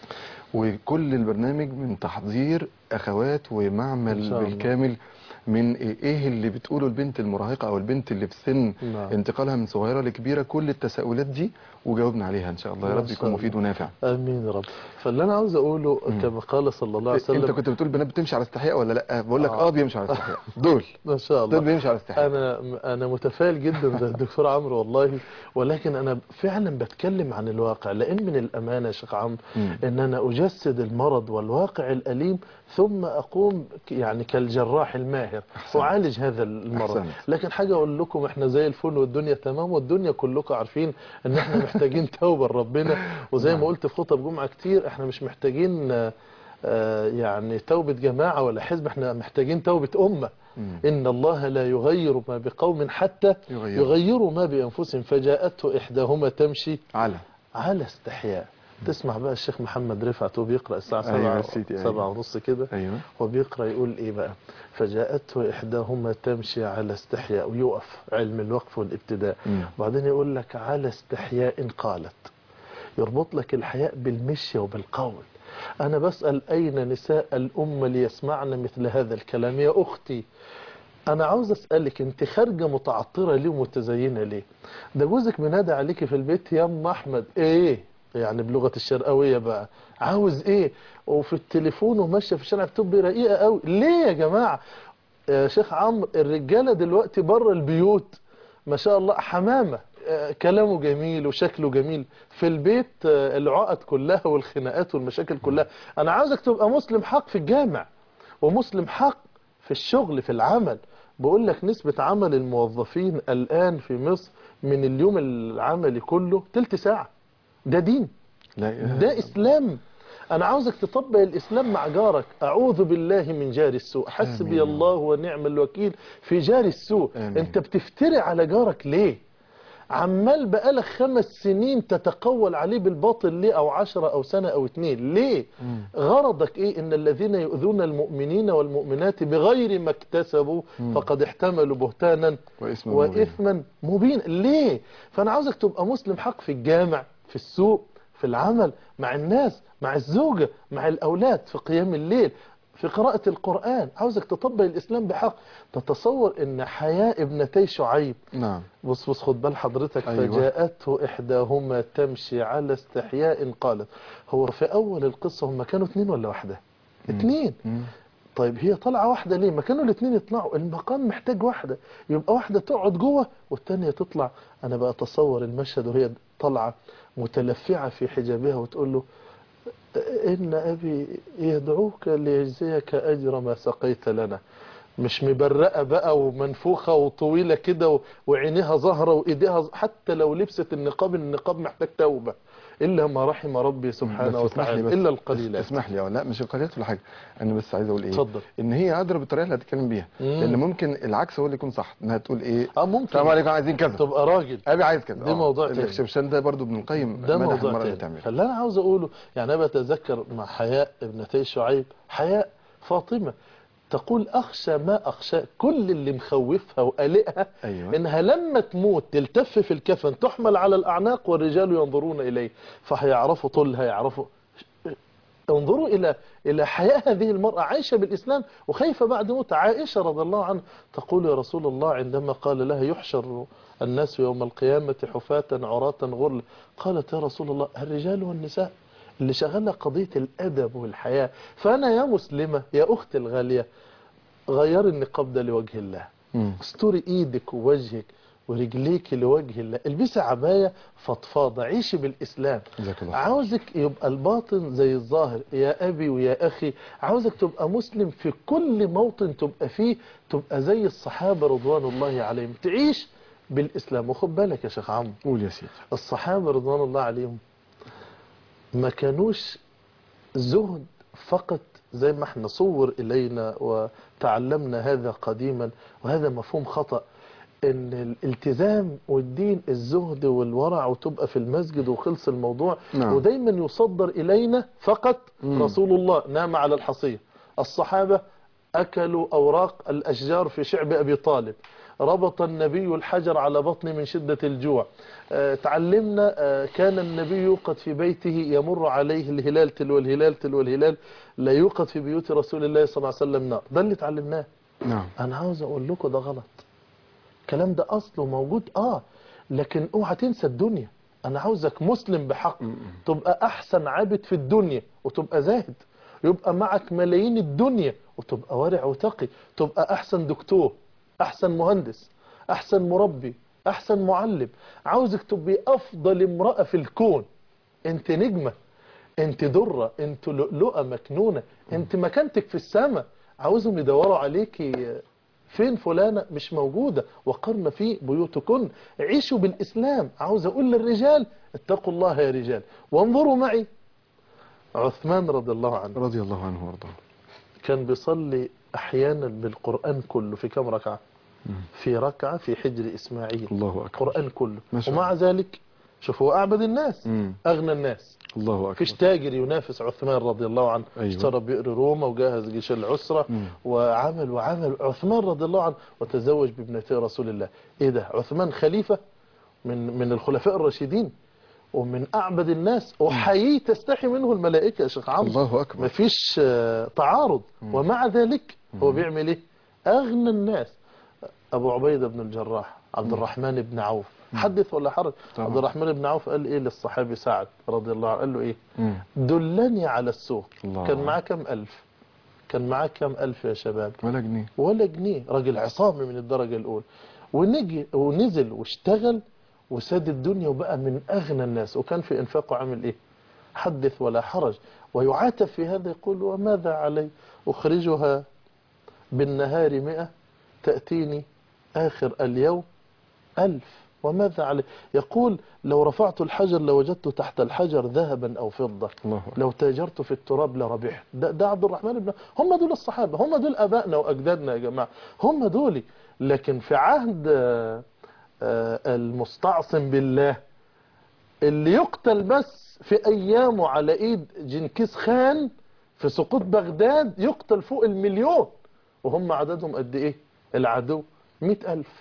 Speaker 2: وكل البرنامج من تحضير اخوات ومعمل
Speaker 3: إن شاء الله.
Speaker 2: بالكامل من ايه اللي بتقوله البنت المراهقه او البنت اللي في سن
Speaker 3: نعم.
Speaker 2: انتقالها من صغيره لكبيره، كل التساؤلات دي وجاوبنا عليها ان شاء الله. يا
Speaker 3: ما
Speaker 2: رب
Speaker 3: شاء
Speaker 2: يكون مفيد
Speaker 3: الله.
Speaker 2: ونافع.
Speaker 3: امين يا رب. فاللي انا عاوز اقوله
Speaker 2: مم.
Speaker 3: كما قال صلى الله عليه وسلم.
Speaker 2: انت كنت بتقول بنات بتمشي على استحياء ولا لا؟ بقول لك
Speaker 3: آه.
Speaker 2: اه بيمشي على استحياء دول
Speaker 3: ما شاء الله.
Speaker 2: دول بيمشي على استحياء.
Speaker 3: انا انا متفائل جدا زي الدكتور عمرو والله، ولكن انا فعلا بتكلم عن الواقع، لان من الامانه يا شيخ عمرو
Speaker 2: مم.
Speaker 3: ان انا اجسد المرض والواقع الاليم، ثم اقوم ك- يعني كالجراح الماهر
Speaker 2: أحسنت.
Speaker 3: اعالج هذا المرض.
Speaker 2: أحسنت.
Speaker 3: لكن حاجه اقول لكم، احنا زي الفل والدنيا تمام، والدنيا كلكم عارفين ان احنا محتاجين توبه لربنا، وزي ما
Speaker 2: نعم.
Speaker 3: قلت في خطب جمعه كتير، احنا مش محتاجين آه، آه، يعني توبه جماعه ولا حزب، احنا محتاجين توبه امه.
Speaker 2: مم.
Speaker 3: إن الله لا يغير ما بقوم حتى
Speaker 2: يغير.
Speaker 3: يغيروا ما بأنفسهم. فجاءته إحداهما تمشي
Speaker 2: على
Speaker 3: على استحياء. تسمع بقى الشيخ محمد رفعت وبيقرأ الساعة
Speaker 2: أيوة
Speaker 3: سبعة
Speaker 2: يا سيدي، أيوة.
Speaker 3: سبعة ونص كده،
Speaker 2: ايوه.
Speaker 3: وبيقرأ يقول إيه بقى؟ فجاءته إحداهما تمشي على استحياء، ويقف علم الوقف والابتداء.
Speaker 2: مم.
Speaker 3: وبعدين يقول لك على استحياء قالت، يربط لك الحياء بالمشي وبالقول. أنا بسأل أين نساء الأمة ليسمعن مثل هذا الكلام؟ يا أختي أنا عاوز أسألك، أنت خارجة متعطرة ليه ومتزينة ليه؟ ده جوزك منادى عليكي في البيت يا أم أحمد، إيه؟ يعني بلغة الشرقاوية بقى، عاوز إيه؟ وفي التليفون وماشية في الشارع بتبقى رقيقة قوي، ليه يا جماعة؟ يا شيخ عمرو الرجالة دلوقتي بره البيوت ما شاء الله حمامة، آه، كلامه جميل وشكله جميل، في البيت آه، العقد كلها والخناقات والمشاكل كلها. أنا عاوزك تبقى مسلم حق في الجامع، ومسلم حق في الشغل في العمل. بقول لك نسبة عمل الموظفين الآن في مصر من اليوم العملي كله تلت ساعة. ده دين،
Speaker 2: لا إله إلا
Speaker 3: ده
Speaker 2: الله.
Speaker 3: إسلام. أنا عاوزك تطبق الإسلام مع جارك. أعوذ بالله من جار السوء، حسبي
Speaker 2: آمين.
Speaker 3: الله ونعم الوكيل في جار السوء.
Speaker 2: آمين.
Speaker 3: أنت بتفتري على جارك ليه؟ عمال بقالك خمس سنين تتقول عليه بالباطل ليه؟ أو عشرة أو سنة أو اتنين ليه؟
Speaker 2: مم.
Speaker 3: غرضك إيه؟ إن الذين يؤذون المؤمنين والمؤمنات بغير ما اكتسبوا
Speaker 2: مم.
Speaker 3: فقد احتملوا بهتانا
Speaker 2: واسم مبين.
Speaker 3: وإثما مبين. ليه؟ فأنا عاوزك تبقى مسلم حق في الجامع، في السوق، في العمل، مع الناس، مع الزوجة، مع الأولاد، في قيام الليل، في قراءة القرآن. عاوزك تطبق الإسلام بحق. تتصور إن حياة ابنتي شعيب،
Speaker 2: نعم.
Speaker 3: بص بص خد بال حضرتك.
Speaker 2: أيوة.
Speaker 3: فجاءته إحداهما تمشي على استحياء قالت. هو في أول القصة هم كانوا اتنين ولا واحدة؟ اتنين.
Speaker 2: مم.
Speaker 3: طيب هي طالعة واحدة ليه؟ ما كانوا الاتنين يطلعوا، المقام محتاج واحدة، يبقى واحدة تقعد جوه والتانية تطلع. أنا بقى أتصور المشهد وهي طالعة متلفعة في حجابها وتقول له إن أبي يدعوك ليجزيك أجر ما سقيت لنا. مش مبرقة بقى ومنفوخة وطويلة كده و- وعينيها ظاهرة وإيديها ز- حتى لو لبست النقاب، النقاب محتاج توبة، إلا ما رحم ربي سبحانه
Speaker 2: بس اسمح لي
Speaker 3: وتعالى،
Speaker 2: بس
Speaker 3: إلا القليلات.
Speaker 2: اسمح لي، اه لا مش القليلات ولا حاجه. انا بس عايز اقول ايه،
Speaker 3: اتفضل.
Speaker 2: ان هي ادرى بالطريقه اللي هتتكلم بيها،
Speaker 3: مم.
Speaker 2: لان ممكن العكس هو اللي يكون صح، انها تقول ايه،
Speaker 3: اه ممكن
Speaker 2: السلام عليكم عايزين كذا،
Speaker 3: تبقى راجل،
Speaker 2: ابي عايز كذا.
Speaker 3: دي
Speaker 2: آه.
Speaker 3: موضوع تاني.
Speaker 2: الخشبشان ده برضو ابن القيم
Speaker 3: ده
Speaker 2: مدح
Speaker 3: موضوع
Speaker 2: المرأة اللي
Speaker 3: تاني.
Speaker 2: تعمله.
Speaker 3: فاللي انا عاوز اقوله يعني انا بتذكر مع حياء ابنتي شعيب، حياء فاطمة تقول اخشى ما اخشى، كل اللي مخوفها وقلقها
Speaker 2: أيوة.
Speaker 3: انها لما تموت تلتف في الكفن تحمل على الاعناق والرجال ينظرون اليه، فهيعرفوا طولها، يعرفوا. انظروا الى الى حياة هذه المرأة عايشة بالاسلام وخايفة بعد موت. عائشة رضي الله عنها تقول يا رسول الله عندما قال لها يحشر الناس يوم القيامة حفاة عراة غرل، قالت يا رسول الله الرجال والنساء، اللي شغلها قضية الأدب والحياة. فأنا يا مسلمة يا أختي الغالية، غير النقاب ده لوجه الله،
Speaker 2: مم.
Speaker 3: استوري ايدك ووجهك ورجليك لوجه الله. البسي عباية فضفاضة، عيشي بالإسلام.
Speaker 2: جزاك الله خير.
Speaker 3: عاوزك يبقى الباطن زي الظاهر يا أبي ويا أخي. عاوزك تبقى مسلم في كل موطن تبقى فيه، تبقى زي الصحابة رضوان الله عليهم، تعيش بالإسلام. وخد بالك يا شيخ عمرو،
Speaker 2: قول يا سيدي.
Speaker 3: الصحابة رضوان الله عليهم ما كانوش زهد فقط زي ما احنا صور إلينا وتعلمنا هذا قديما، وهذا مفهوم خطأ، ان الالتزام والدين الزهد والورع وتبقى في المسجد وخلص الموضوع.
Speaker 2: نعم.
Speaker 3: ودايما يصدر إلينا فقط
Speaker 2: مم.
Speaker 3: رسول الله نام على الحصير، الصحابة أكلوا أوراق الأشجار في شعب أبي طالب، ربط النبي الحجر على بطنه من شدة الجوع. آه، تعلمنا آه، كان النبي يوقد في بيته يمر عليه الهلال تلو الهلال تلو الهلال، لا يوقد في بيوت رسول الله صلى الله عليه وسلم نار. ده اللي تعلمناه.
Speaker 2: نعم.
Speaker 3: أنا عاوز أقول لكم ده غلط، الكلام ده أصله موجود آه لكن اوعى تنسى الدنيا. أنا عاوزك مسلم بحق، تبقى أحسن عابد في الدنيا وتبقى زاهد، يبقى معك ملايين الدنيا وتبقى ورع وتقي، تبقى أحسن دكتور، أحسن مهندس، أحسن مربي، أحسن معلم. عاوزك تبقى أفضل امرأة في الكون. أنت نجمة، أنت درة، أنت لؤلؤة مكنونة، أنت مكانتك في السماء. عاوزهم يدوروا عليكي فين فلانة مش موجودة، وقرن في بيوتكن، عيشوا بالإسلام. عاوز أقول للرجال اتقوا الله يا رجال. وانظروا معي عثمان رضي الله عنه،
Speaker 2: رضي الله عنه وارضاه،
Speaker 3: كان بيصلي أحيانا بالقرآن كله في كم ركعة؟ في ركعة في حجر إسماعيل،
Speaker 2: الله أكبر،
Speaker 3: القرآن كله.
Speaker 2: ما شاء
Speaker 3: ومع
Speaker 2: الله.
Speaker 3: ذلك شوف هو أعبد الناس،
Speaker 2: مم.
Speaker 3: أغنى الناس.
Speaker 2: الله أكبر.
Speaker 3: فيش تاجر ينافس عثمان رضي الله عنه.
Speaker 2: أيوة.
Speaker 3: اشترى بئر روما وجهز جيش العسرة
Speaker 2: مم.
Speaker 3: وعمل وعمل عثمان رضي الله عنه، وتزوج بابنتي رسول الله. ايه ده؟ عثمان خليفة من من الخلفاء الراشدين ومن أعبد الناس، وحيي تستحي منه الملائكة يا شيخ عمرو.
Speaker 2: الله أكبر.
Speaker 3: مفيش آه، تعارض.
Speaker 2: مم.
Speaker 3: ومع ذلك هو بيعمل ايه؟ أغنى الناس. أبو عبيدة بن الجراح، عبد الرحمن بن عوف، حدث ولا حرج.
Speaker 2: طبعا.
Speaker 3: عبد الرحمن بن عوف قال ايه للصحابي سعد رضي الله عنه؟ قال له ايه؟
Speaker 2: مم.
Speaker 3: دلني على السوق.
Speaker 2: الله.
Speaker 3: كان معاه كم ألف؟ كان معاه كم ألف يا شباب؟
Speaker 2: ولا جنيه.
Speaker 3: ولا جنيه. راجل عصامي من الدرجة الأولى، ونجي ونزل واشتغل وساد الدنيا وبقى من أغنى الناس. وكان في إنفاقه عامل إيه؟ حدث ولا حرج. ويعاتب في هذا يقول وماذا علي؟ أخرجها بالنهار مئة تأتيني آخر اليوم ألف، وماذا عليه؟ يقول لو رفعت الحجر لوجدت تحت الحجر ذهبا أو فضة،
Speaker 2: الله أكبر.
Speaker 3: لو تاجرت في التراب لربحت. ده, ده عبد الرحمن بن، هم دول الصحابة، هم دول أبائنا وأجدادنا يا جماعة، هم دول. لكن في عهد آه، آه، المستعصم بالله اللي يقتل بس في أيامه على إيد جنكيز خان في سقوط بغداد، يقتل فوق المليون، وهم عددهم قد إيه العدو؟ مئة ألف.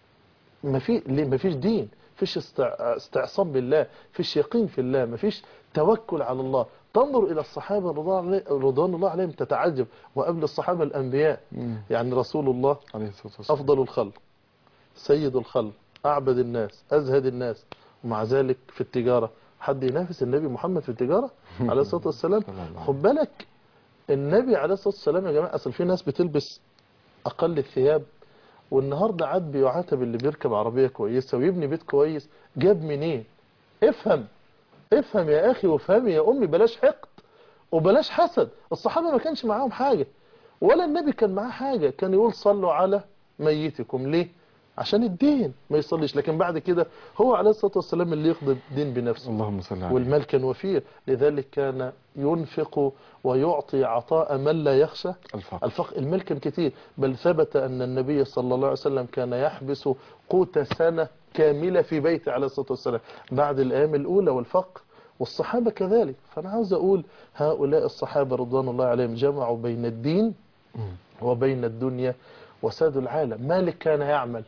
Speaker 3: ما في ليه؟ ما فيش دين، فيش استع... استعصام بالله، فيش يقين في الله، ما فيش توكل على الله. تنظر إلى الصحابة رضوان الله عليهم تتعجب. وقبل الصحابة الأنبياء،
Speaker 2: مم.
Speaker 3: يعني رسول الله
Speaker 2: عليه الصلاة والسلام
Speaker 3: أفضل الخلق، سيد الخلق، أعبد الناس، أزهد الناس، ومع ذلك في التجارة حد ينافس النبي محمد في التجارة عليه الصلاة والسلام؟ خد بالك النبي عليه الصلاة والسلام يا جماعة، أصل في ناس بتلبس أقل الثياب، والنهاردة عاد بيعاتب اللي بيركب عربية كويسة ويبني بيت كويس. جاب منين؟ افهم افهم يا أخي وافهمي يا أمي، بلاش حقد وبلاش حسد. الصحابة ما كانش معاهم حاجة، ولا النبي كان معاه حاجة. كان يقول صلوا على ميتكم. ليه؟ عشان الدين ما يصليش. لكن بعد كده هو عليه الصلاة والسلام اللي يقضي الدين بنفسه.
Speaker 2: اللهم صل عليه.
Speaker 3: والمال كان وفير، لذلك كان ينفق ويعطي عطاء من لا يخشى
Speaker 2: الفقر.
Speaker 3: الفقر. المال كان كتير، بل ثبت أن النبي صلى الله عليه وسلم كان يحبس قوت سنة كاملة في بيته عليه الصلاة والسلام بعد الأيام الأولى والفقر. والصحابة كذلك. فأنا عاوز أقول هؤلاء الصحابة رضوان الله عليهم جمعوا بين الدين وبين الدنيا وسادوا العالم. مالك كان يعمل،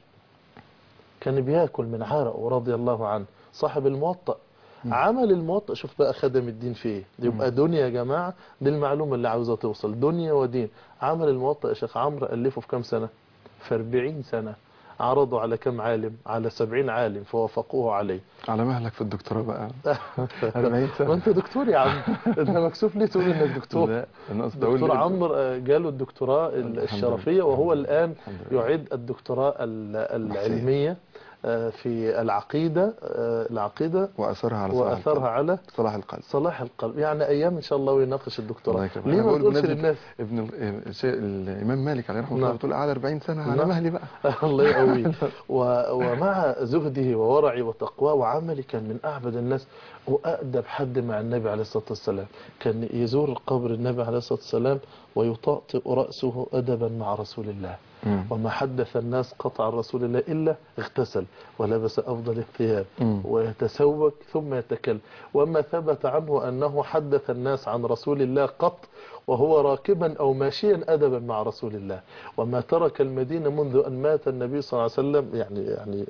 Speaker 3: كان بياكل من عرقه رضي الله عنه. صاحب الموطأ عمل الموطأ. شوف بقى خدم الدين في ايه. يبقى دنيا يا جماعة، دي المعلومة اللي عاوزة توصل، دنيا ودين. عمل الموطأ يا شيخ عمرو ألفه في كام سنة؟ في أربعين سنة. عرضوا على كم عالم؟ على سبعين عالم فوافقوه عليه.
Speaker 2: على مهلك في الدكتوراه بقى. أربعين سنة.
Speaker 3: ما انت دكتور يا عم، انت مكسوف ليه تقول انك دكتور؟
Speaker 2: لا أنا قصدي أقول
Speaker 3: دكتور عمرو آه، جاله الدكتوراه
Speaker 2: الحمد
Speaker 3: الشرفية،
Speaker 2: لله.
Speaker 3: وهو الآن
Speaker 2: الحمد لله.
Speaker 3: يعيد الدكتوراه ال- العلمية آه، في العقيدة آه، العقيدة
Speaker 2: وأثرها على صلاح
Speaker 3: وأثرها
Speaker 2: القلب.
Speaker 3: على
Speaker 2: صلاح القلب.
Speaker 3: صلاح القلب. يعني أيام إن شاء الله ويناقش
Speaker 2: الله
Speaker 3: الدكتوراه.
Speaker 2: يكرمك.
Speaker 3: ليه
Speaker 2: أنا
Speaker 3: ما
Speaker 2: بقول
Speaker 3: تقولش
Speaker 2: بمناسبة
Speaker 3: للناس؟
Speaker 2: ابن ال- الشيء- الإمام مالك عليه رحمه الله
Speaker 3: نعم.
Speaker 2: بتقول قعد أربعين سنة على
Speaker 3: نعم.
Speaker 2: مهلي بقى.
Speaker 3: الله يقويه. و- ومع زهده وورعه وتقواه وعمله كان من أعبد الناس وأدب حد مع النبي عليه الصلاة والسلام. كان يزور قبر النبي عليه الصلاة والسلام ويطأطئ رأسه أدبا مع رسول الله.
Speaker 2: مم.
Speaker 3: وما حدث الناس قطع رسول الله إلا اغتسل ولبس أفضل الثياب
Speaker 2: مم.
Speaker 3: ويتسوك ثم يتكلم. وما ثبت عنه أنه حدث الناس عن رسول الله قط وهو راكبا أو ماشيا أدبا مع رسول الله. وما ترك المدينة منذ أن مات النبي صلى الله عليه وسلم يعني يعني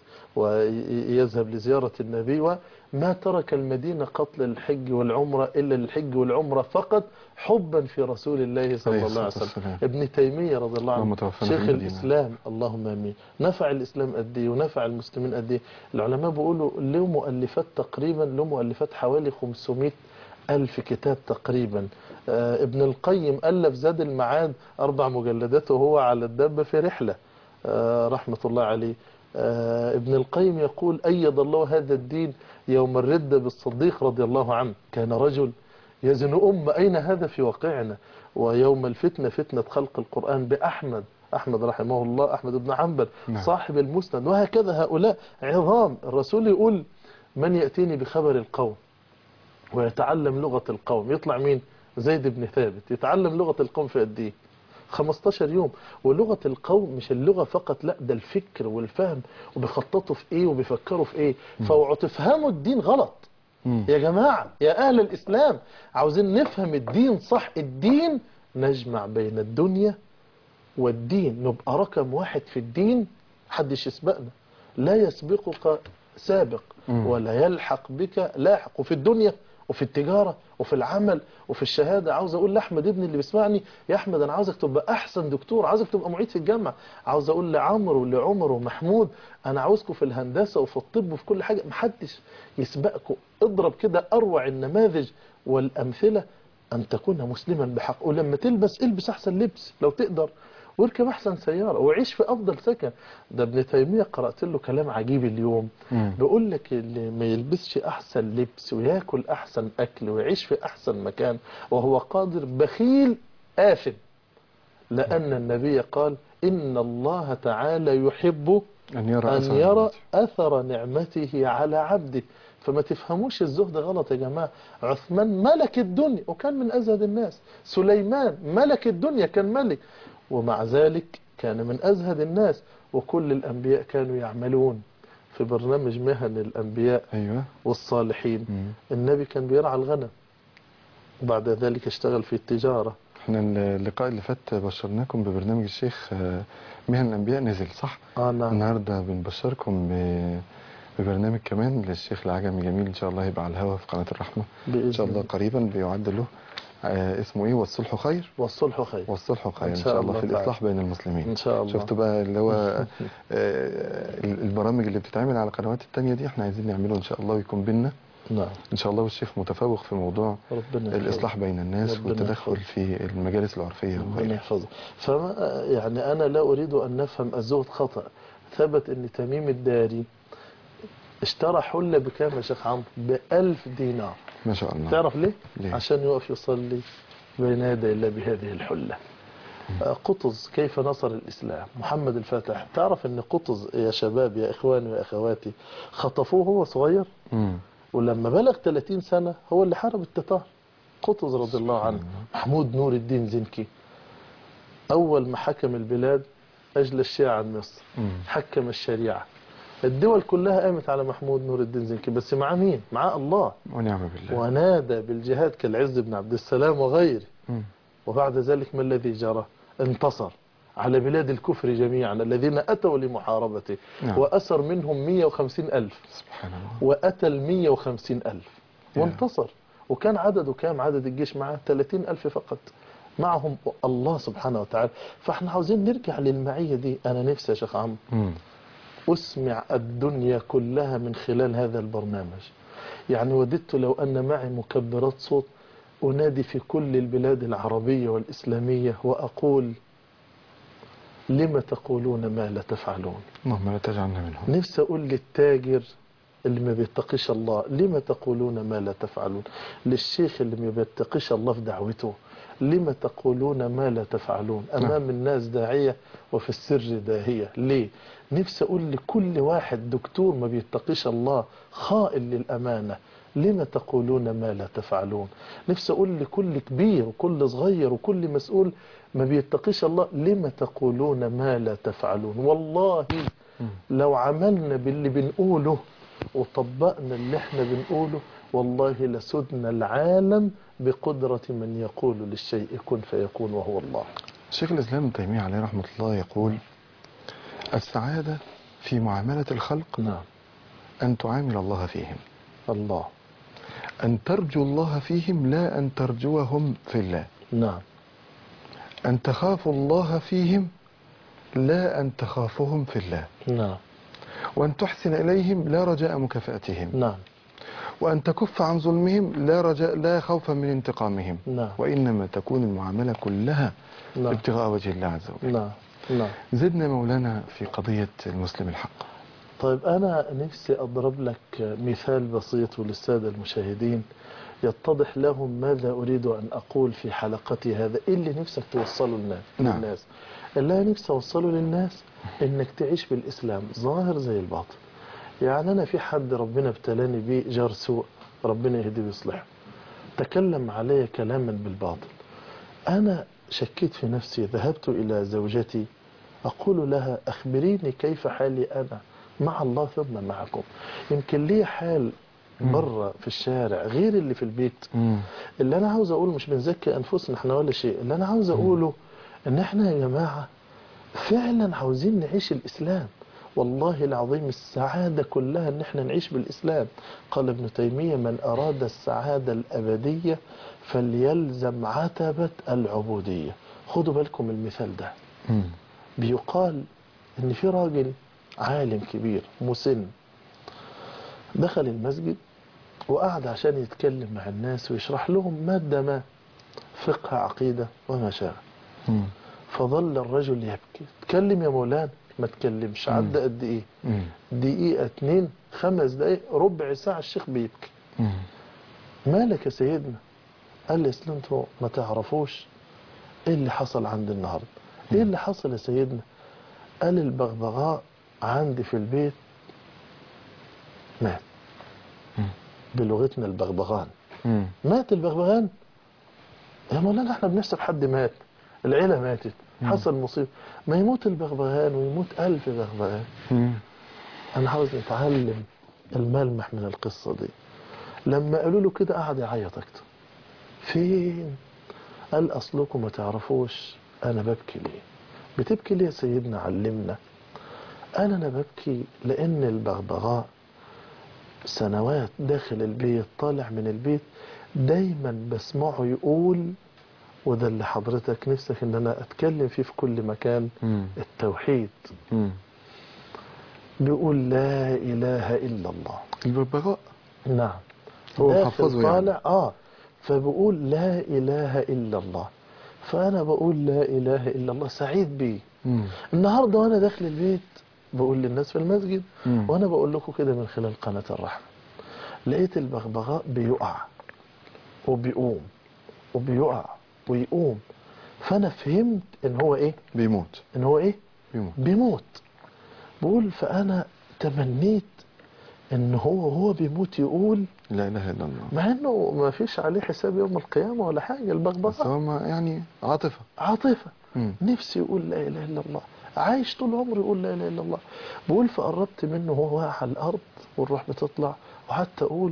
Speaker 3: ويذهب لزيارة النبي، وما ترك المدينة قط للحج والعمرة إلا للحج والعمرة فقط حبا في رسول الله صلى
Speaker 2: عليه
Speaker 3: الله عليه
Speaker 2: الصلاة
Speaker 3: وسلم.
Speaker 2: والسلام.
Speaker 3: ابن تيمية رضي الله عنه
Speaker 2: اللهم توفنا في
Speaker 3: شيخ
Speaker 2: المدينة.
Speaker 3: الإسلام اللهم امين، نفع الاسلام قد ايه ونفع المسلمين قد ايه. العلماء بيقولوا له مؤلفات تقريبا له مؤلفات حوالي خمسمائة الف كتاب تقريبا. آه ابن القيم الف زاد المعاد اربع مجلدات وهو على الدابه في رحله آه رحمه الله عليه. آه ابن القيم يقول ايد الله هذا الدين يوم الردة بالصديق رضي الله عنه، كان رجل يزن أم أين هذا في واقعنا. ويوم الفتنة فتنة خلق القرآن بأحمد أحمد رحمه الله أحمد بن حنبل
Speaker 2: نعم.
Speaker 3: صاحب المسند. وهكذا هؤلاء عظام. الرسول يقول من يأتيني بخبر القوم ويتعلم لغة القوم يطلع مين؟ زيد بن ثابت. يتعلم لغة القوم في قد ايه؟ خمستاشر يوم. ولغة القوم مش اللغة فقط، لا ده الفكر والفهم وبيخططوا في ايه وبيفكروا في ايه. فاوعوا تفهموا الدين غلط
Speaker 2: مم.
Speaker 3: يا جماعة يا أهل الإسلام. عاوزين نفهم الدين صح. الدين نجمع بين الدنيا والدين، نبقى رقم واحد في الدين، حدش يسبقنا. لا يسبقك سابق
Speaker 2: مم.
Speaker 3: ولا يلحق بك لاحق. وفي الدنيا وفي التجارة وفي العمل وفي الشهادة. عاوز أقول لأحمد ابني اللي بيسمعني يا أحمد أنا عاوزك تبقى أحسن دكتور، عاوزك تبقى معيد في الجامعة. عاوز أقول لعمرو ولعمر ومحمود أنا عاوزكم في الهندسة وفي الطب وفي كل حاجة، محدش يسبقكم. اضرب كده أروع النماذج والأمثلة أن تكون مسلما بحق. ولما تلبس البس أحسن لبس لو تقدر، واركب أحسن سيارة وعيش في أفضل سكن. ده ابن تيمية قرأت له كلام عجيب اليوم.
Speaker 2: مم.
Speaker 3: بيقول لك اللي ما يلبسش أحسن لبس وياكل أحسن أكل ويعيش في أحسن مكان وهو قادر بخيل آثم، لأن النبي قال إن الله تعالى يحب
Speaker 2: أن يرى
Speaker 3: أن
Speaker 2: أثر
Speaker 3: يرى
Speaker 2: نعمته.
Speaker 3: أثر نعمته على عبده. فما تفهموش الزهد غلط يا جماعة. عثمان ملك الدنيا وكان من أزهد الناس. سليمان ملك الدنيا كان ملك ومع ذلك كان من أزهد الناس. وكل الأنبياء كانوا يعملون في برنامج مهن الأنبياء
Speaker 2: أيوة.
Speaker 3: والصالحين.
Speaker 2: مم.
Speaker 3: النبي كان بيرعى الغنم وبعد ذلك اشتغل في التجارة.
Speaker 2: احنا اللقاء اللي فات بشرناكم ببرنامج الشيخ آه، مهن الأنبياء نزل صح؟
Speaker 3: آه نعم.
Speaker 2: النهاردة بنبشركم ب- ببرنامج كمان للشيخ العجمي جميل إن شاء الله هيبقى على الهواء في قناة الرحمة
Speaker 3: بإذن
Speaker 2: إن شاء الله
Speaker 3: الله.
Speaker 2: قريبا بيعد له آه، اسمه إيه والصلح خير.
Speaker 3: والصلح خير
Speaker 2: والصلح خير
Speaker 3: إن
Speaker 2: إن
Speaker 3: شاء
Speaker 2: شاء الله
Speaker 3: الله
Speaker 2: في
Speaker 3: تعالى.
Speaker 2: الإصلاح بين المسلمين.
Speaker 3: إن شاء الله.
Speaker 2: شفتوا بقى اللي هو آه، البرامج اللي بتتعمل على القنوات التانية دي احنا عايزين نعمله إن شاء الله ويكون بينا
Speaker 3: نعم
Speaker 2: إن شاء الله. والشيخ متفوق في موضوع
Speaker 3: ربنا يحفظه.
Speaker 2: الإصلاح بين الناس
Speaker 3: ربنا
Speaker 2: والتدخل
Speaker 3: يحفظه.
Speaker 2: في المجالس العرفية
Speaker 3: ربنا
Speaker 2: وغيرها.
Speaker 3: يحفظه. فما يعني أنا لا أريد أن نفهم الزهد خطأ. ثبت أن تميم الداري اشترى حلة بكام يا شيخ عمرو؟ بألف دينار.
Speaker 2: ما شاء الله.
Speaker 3: تعرف ليه؟
Speaker 2: ليه؟
Speaker 3: عشان يقف يصلي بين يدي الله بهذه الحلة. آه، قطز كيف نصر الإسلام؟ محمد الفاتح. تعرف أن قطز يا شباب يا إخواني ويا أخواتي خطفوه هو صغير
Speaker 2: مم.
Speaker 3: ولما بلغ ثلاثين سنة هو اللي حارب التتار. قطز رضي الله عنه. محمود نور الدين زنكي أول ما حكم البلاد أجل الشيعة عن مصر
Speaker 2: مم.
Speaker 3: حكم الشريعة. الدول كلها قامت على محمود نور الدين زنكي بس مع مين؟ مع الله.
Speaker 2: ونعم بالله.
Speaker 3: ونادى بالجهاد كالعز بن عبد السلام وغيره.
Speaker 2: مم.
Speaker 3: وبعد ذلك ما الذي جرى؟ انتصر على بلاد الكفر جميعا الذين أتوا لمحاربته.
Speaker 2: نعم.
Speaker 3: وأسر منهم مئة وخمسين ألف
Speaker 2: سبحان الله.
Speaker 3: وقتل مئة وخمسين ألف
Speaker 2: يا.
Speaker 3: وانتصر. وكان عدده كام؟ عدد الجيش معاه ثلاثين ألف فقط معهم الله سبحانه وتعالى. فاحنا عاوزين نرجع للمعية دي. أنا نفسي يا شيخ عمرو
Speaker 2: مم.
Speaker 3: أسمع الدنيا كلها من خلال هذا البرنامج. يعني وددت لو أن معي مكبرات صوت أنادي في كل البلاد العربية والإسلامية وأقول لما تقولون ما لا تفعلون.
Speaker 2: اللهم لا تجعلنا منهم.
Speaker 3: نفسي أقول للتاجر اللي ما بيتقيش الله لما تقولون ما لا تفعلون. للشيخ اللي ما بيتقيش الله في دعوته لما تقولون ما لا تفعلون. أمام الناس داعية وفي السر داهية. ليه؟ نفسي أقول لكل واحد دكتور ما بيتقيش الله خائن للأمانة لما تقولون ما لا تفعلون. نفسي أقول لكل كبير وكل صغير وكل مسؤول ما بيتقيش الله لما تقولون ما لا تفعلون. والله لو عملنا باللي بنقوله وطبقنا اللي احنا بنقوله والله لسدنا العالم بقدرة من يقول للشيء كن فيكون وهو الله.
Speaker 2: شيخ الإسلام ابن تيمية عليه رحمة الله يقول السعادة في معاملة الخلق
Speaker 3: نعم.
Speaker 2: أن تعامل الله فيهم،
Speaker 3: الله.
Speaker 2: أن ترجو الله فيهم لا أن ترجوهم في الله.
Speaker 3: نعم.
Speaker 2: أن تخاف الله فيهم لا أن تخافهم في الله.
Speaker 3: نعم.
Speaker 2: وأن تحسن إليهم لا رجاء مكافأتهم.
Speaker 3: نعم.
Speaker 2: وأن تكف عن ظلمهم لا رجاء لا خوفا من انتقامهم.
Speaker 3: نعم.
Speaker 2: وإنما تكون المعاملة كلها
Speaker 3: نعم.
Speaker 2: ابتغاء وجه الله عز وجل.
Speaker 3: نعم. نعم.
Speaker 2: زدنا مولانا في قضية المسلم الحق.
Speaker 3: طيب أنا نفسي أضرب لك مثال بسيط للسادة المشاهدين يتضح لهم ماذا أريد أن أقول في حلقتي هذا. إيه اللي نفسك توصله للناس؟
Speaker 2: نعم.
Speaker 3: للناس اللي أنا نفسي أوصله للناس إنك تعيش بالإسلام ظاهر زي الباطن. يعني أنا في حد ربنا ابتلاني بيه جار سوء ربنا يهديه ويصلحه تكلم علي كلاما بالباطل. أنا شكيت في نفسي ذهبت إلى زوجتي أقول لها أخبريني كيف حالي أنا مع الله ثم معكم. يمكن لي حال بره في الشارع غير اللي في البيت.
Speaker 2: مم.
Speaker 3: اللي أنا عاوز أقوله مش بنزكي أنفسنا احنا ولا شيء. اللي أنا عاوز أقوله إن احنا يا جماعة فعلا عاوزين نعيش الإسلام. والله العظيم السعادة كلها ان احنا نعيش بالإسلام. قال ابن تيمية من أراد السعادة الأبدية فليلزم عتبة العبودية. خدوا بالكم المثال ده.
Speaker 2: مم.
Speaker 3: بيقال ان في راجل عالم كبير مسن دخل المسجد وقعد عشان يتكلم مع الناس ويشرح لهم مادة ما فقه عقيدة وما شاء.
Speaker 2: مم.
Speaker 3: فظل الرجل يبكي. تكلم يا مولانا ما تكلمش. عدى قد ايه؟
Speaker 2: مم.
Speaker 3: دقيقة اتنين خمس دقايق ربع ساعة الشيخ بيبكي.
Speaker 2: مم.
Speaker 3: مالك يا سيدنا؟ قال لي اصل انتوا ما تعرفوش ايه اللي حصل عندي النهارده. ايه اللي حصل يا سيدنا؟ قال البغبغاء عندي في البيت مات.
Speaker 2: مم.
Speaker 3: بلغتنا البغبغان
Speaker 2: مم.
Speaker 3: مات. البغبغان يا مولانا احنا بنحسب حد مات العيلة ماتت حصل مصيبة. ما يموت البغبغان ويموت ألف بغبغان.
Speaker 2: مم.
Speaker 3: أنا عاوز نتعلم الملمح من القصة دي. لما قالوا له كده قعد يعيط أكتر. فين؟ قال أصلكم ما تعرفوش أنا ببكي ليه. بتبكي ليه يا سيدنا؟ علمنا. قال أنا ببكي لأن البغبغاء سنوات داخل البيت طالع من البيت دايما بسمعه يقول وده اللي حضرتك نفسك ان انا اتكلم فيه في كل مكان.
Speaker 2: مم.
Speaker 3: التوحيد.
Speaker 2: مم.
Speaker 3: بيقول لا اله الا الله.
Speaker 2: البغبغاء
Speaker 3: نعم.
Speaker 2: هو
Speaker 3: داخل
Speaker 2: محفظه
Speaker 3: طالع
Speaker 2: يعني.
Speaker 3: اه فبقول لا اله الا الله. فانا بقول لا اله الا الله سعيد بيه.
Speaker 2: مم.
Speaker 3: النهارده وانا داخل البيت بقول للناس في المسجد
Speaker 2: مم.
Speaker 3: وانا بقول لكم كده من خلال قناة الرحمة لقيت البغبغاء بيقع وبيقوم وبيقع ويقوم. فانا فهمت ان هو ايه؟
Speaker 2: بيموت.
Speaker 3: ان هو ايه؟
Speaker 2: بيموت.
Speaker 3: بيموت. بقول فانا تمنيت ان هو هو بيموت يقول
Speaker 2: لا اله الا الله.
Speaker 3: مع انه ما فيش عليه حساب يوم القيامة ولا حاجة.
Speaker 2: بس
Speaker 3: البغبغاء
Speaker 2: هو ما- يعني عاطفة.
Speaker 3: عاطفة.
Speaker 2: مم.
Speaker 3: نفسي يقول لا اله الا الله. عايش طول عمره يقول لا اله الا الله. بقول فقربت منه وهو واقع على الارض والروح بتطلع وحتى اقول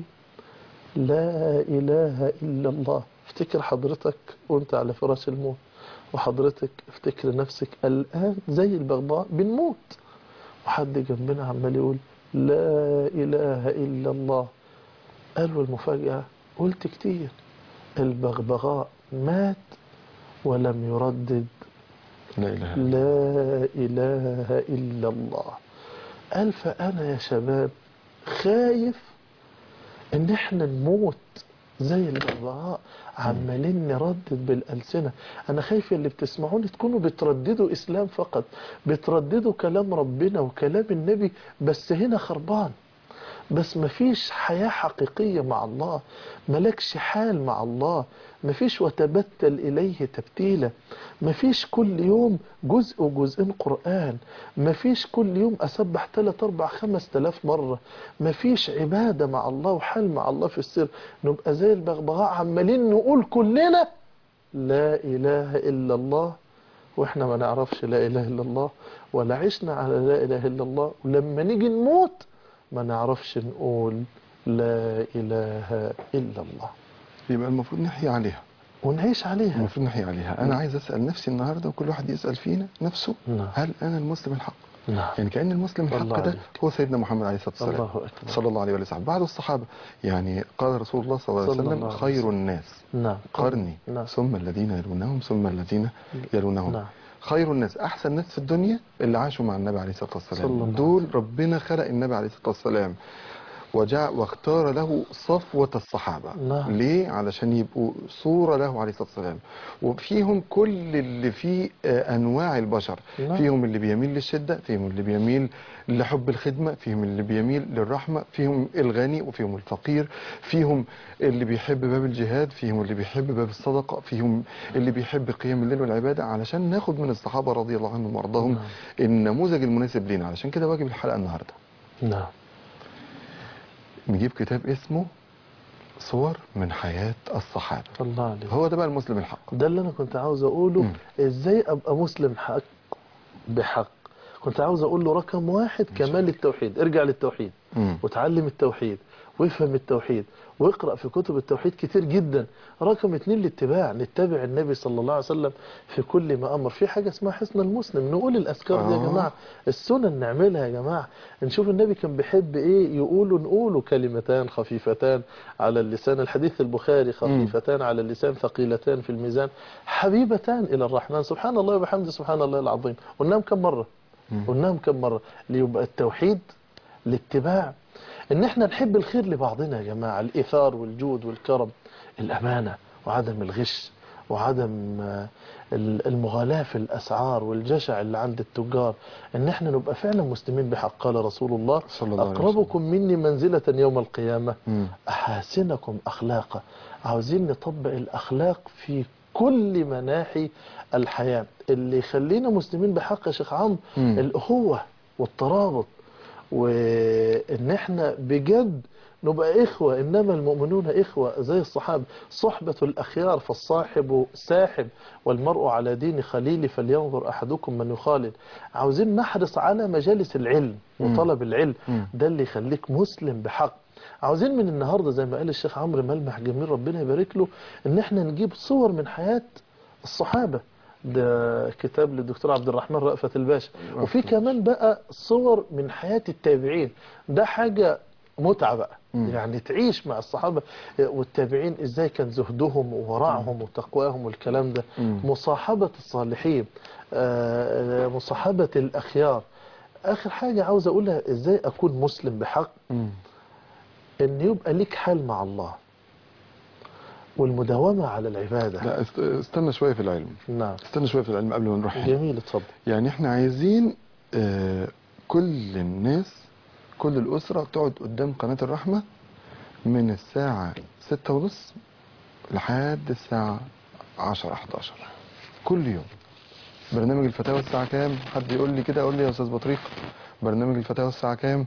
Speaker 3: لا اله الا الله. افتكر حضرتك وانت على فراش الموت وحضرتك افتكر نفسك الان زي البغبغاء بنموت وحد جنبنا عمال يقول لا اله الا الله. قالوا المفاجأة قلت كتير البغبغاء مات ولم يردد
Speaker 2: لا اله الا الله.
Speaker 3: لا إله إلا الله. قال فأنا يا شباب خايف إن إحنا نموت زي البغبغاء عمالين نردد بالألسنة. أنا خايف اللي بتسمعوني تكونوا بترددوا إسلام فقط، بترددوا كلام ربنا وكلام النبي، بس هنا خربان، بس مفيش حياة حقيقية مع الله، ملكش حال مع الله، مفيش وتبتل إليه تبتيلا، مفيش كل يوم جزء وجزئين قرآن، مفيش كل يوم أسبح ثلاث أربع خمس تلاف مرة، مفيش عبادة مع الله وحال مع الله في السر. نبقى زي البغبغاء عمالين نقول كلنا لا إله إلا الله، وإحنا ما نعرفش لا إله إلا الله، ولا عشنا على لا إله إلا الله، ولما نيجي نموت ما نعرفش نقول لا إله إلا الله.
Speaker 2: يبقى المفروض نحيي عليها
Speaker 3: ونعيش عليها.
Speaker 2: المفروض نحيي عليها. أنا عايز أسأل نفسي النهاردة، وكل واحد يسأل فينا نفسه،
Speaker 3: نعم.
Speaker 2: هل أنا المسلم الحق؟
Speaker 3: نعم.
Speaker 2: يعني كأن المسلم الحق
Speaker 3: الله
Speaker 2: ده
Speaker 3: عليك.
Speaker 2: هو سيدنا محمد عليه الصلاة والسلام،
Speaker 3: الله أكبر.
Speaker 2: صلى الله عليه وسلم. بعد الصحابة يعني قال رسول الله صلى الله عليه
Speaker 3: صلى
Speaker 2: وسلم
Speaker 3: الله عليه
Speaker 2: خير
Speaker 3: وسلم.
Speaker 2: الناس
Speaker 3: نعم.
Speaker 2: قرني
Speaker 3: نعم.
Speaker 2: ثم الذين يلونهم ثم الذين يلونهم.
Speaker 3: نعم.
Speaker 2: خير الناس، أحسن ناس في الدنيا اللي عاشوا مع النبي عليه الصلاة
Speaker 3: صلى
Speaker 2: والسلام.
Speaker 3: الله عليه
Speaker 2: دول ربنا خلق النبي عليه الصلاة والسلام وجاء واختار له صفوة الصحابة.
Speaker 3: نعم.
Speaker 2: ليه؟ علشان يبقوا صورة له عليه الصلاة والسلام، وفيهم كل اللي فيه آه، أنواع البشر.
Speaker 3: نعم.
Speaker 2: فيهم اللي بيميل للشدة، فيهم اللي بيميل لحب الخدمة، فيهم اللي بيميل للرحمة، فيهم الغني وفيهم الفقير، فيهم اللي بيحب باب الجهاد، فيهم اللي بيحب باب الصدقة، فيهم اللي بيحب قيام الليل والعبادة، علشان ناخد من الصحابة رضي الله عنهم وارضاهم
Speaker 3: نعم.
Speaker 2: النموذج المناسب لنا. علشان كده واجب الحلقة النهاردة
Speaker 3: نعم.
Speaker 2: نجيب كتاب اسمه صور من حياة الصحابة.
Speaker 3: الله عليك.
Speaker 2: هو ده بقى المسلم الحق.
Speaker 3: ده اللي أنا كنت عاوز أقوله.
Speaker 2: مم.
Speaker 3: إزاي أبقى مسلم حق بحق؟ كنت عاوز أقول له رقم واحد كمال التوحيد. ارجع للتوحيد
Speaker 2: مم.
Speaker 3: وتعلم التوحيد وافهم التوحيد واقرأ في كتب التوحيد كتير جدا. رقم اتنين الاتباع، نتبع النبي صلى الله عليه وسلم في كل ما أمر. في حاجة اسمها حسن المسلم، نقول الأذكار دي يا
Speaker 2: آه.
Speaker 3: جماعة، السنن نعملها يا جماعة. نشوف النبي كان بيحب إيه يقولوا، نقولوا كلمتان خفيفتان على اللسان، الحديث البخاري خفيفتان على اللسان ثقيلتان في الميزان حبيبتان إلى الرحمن، سبحان الله وبحمده سبحان الله العظيم. قلناهم كم مرة؟ قلناهم كم مرة؟ ليبقى التوحيد، الاتباع، ان احنا نحب الخير لبعضنا يا جماعة، الايثار والجود والكرم، الامانة وعدم الغش وعدم آه، المغالاة في الاسعار والجشع اللي عند التجار، ان احنا نبقى فعلا مسلمين بحق. قال رسول الله
Speaker 2: صلى الله عليه وسلم
Speaker 3: اقربكم مني منزلة يوم القيامة
Speaker 2: مم.
Speaker 3: احاسنكم اخلاقا. عاوزين نطبق الاخلاق في كل مناحي الحياة. اللي يخلينا مسلمين بحق يا شيخ عمرو
Speaker 2: مم.
Speaker 3: الأخوة والترابط، وإن احنا بجد نبقى إخوة، إنما المؤمنون إخوة زي الصحابة. صحبة الأخيار فالصاحب ساحب والمرء على دين خليل فلينظر أحدكم من يخالل. عاوزين نحرص على مجالس العلم وطلب العلم،
Speaker 2: مم.
Speaker 3: ده اللي يخليك مسلم بحق. عاوزين من النهاردة زي ما قال الشيخ عمرو ملمح جميل ربنا يبارك له، إن احنا نجيب صور من حياة الصحابة. ده كتاب للدكتور عبد الرحمن رأفت الباشا. وفي كمان بقى صور من حياة التابعين، ده حاجة متعة بقى.
Speaker 2: مم.
Speaker 3: يعني تعيش مع الصحابة والتابعين ازاي كان زهدهم وورعهم وتقواهم والكلام ده.
Speaker 2: مم.
Speaker 3: مصاحبة الصالحين، آه، مصاحبة الأخيار. آخر حاجة عاوز أقولها ازاي أكون مسلم بحق،
Speaker 2: مم.
Speaker 3: ان يبقى ليك حال مع الله والمداومة على العبادة.
Speaker 2: لا است- استنى شوية في العلم،
Speaker 3: نعم.
Speaker 2: استنى شوية في العلم قبل ما نروح هنا.
Speaker 3: جميل، اتفضل.
Speaker 2: يعني احنا عايزين آه، كل الناس، كل الأسرة تقعد قدام قناة الرحمة من الساعة ستة ونص لحد الساعة عشرة حداشر كل يوم. برنامج الفتاوى الساعة كام؟ حد يقول لي كده، يقول لي يا أستاذ بطريق برنامج الفتاوى الساعة كام؟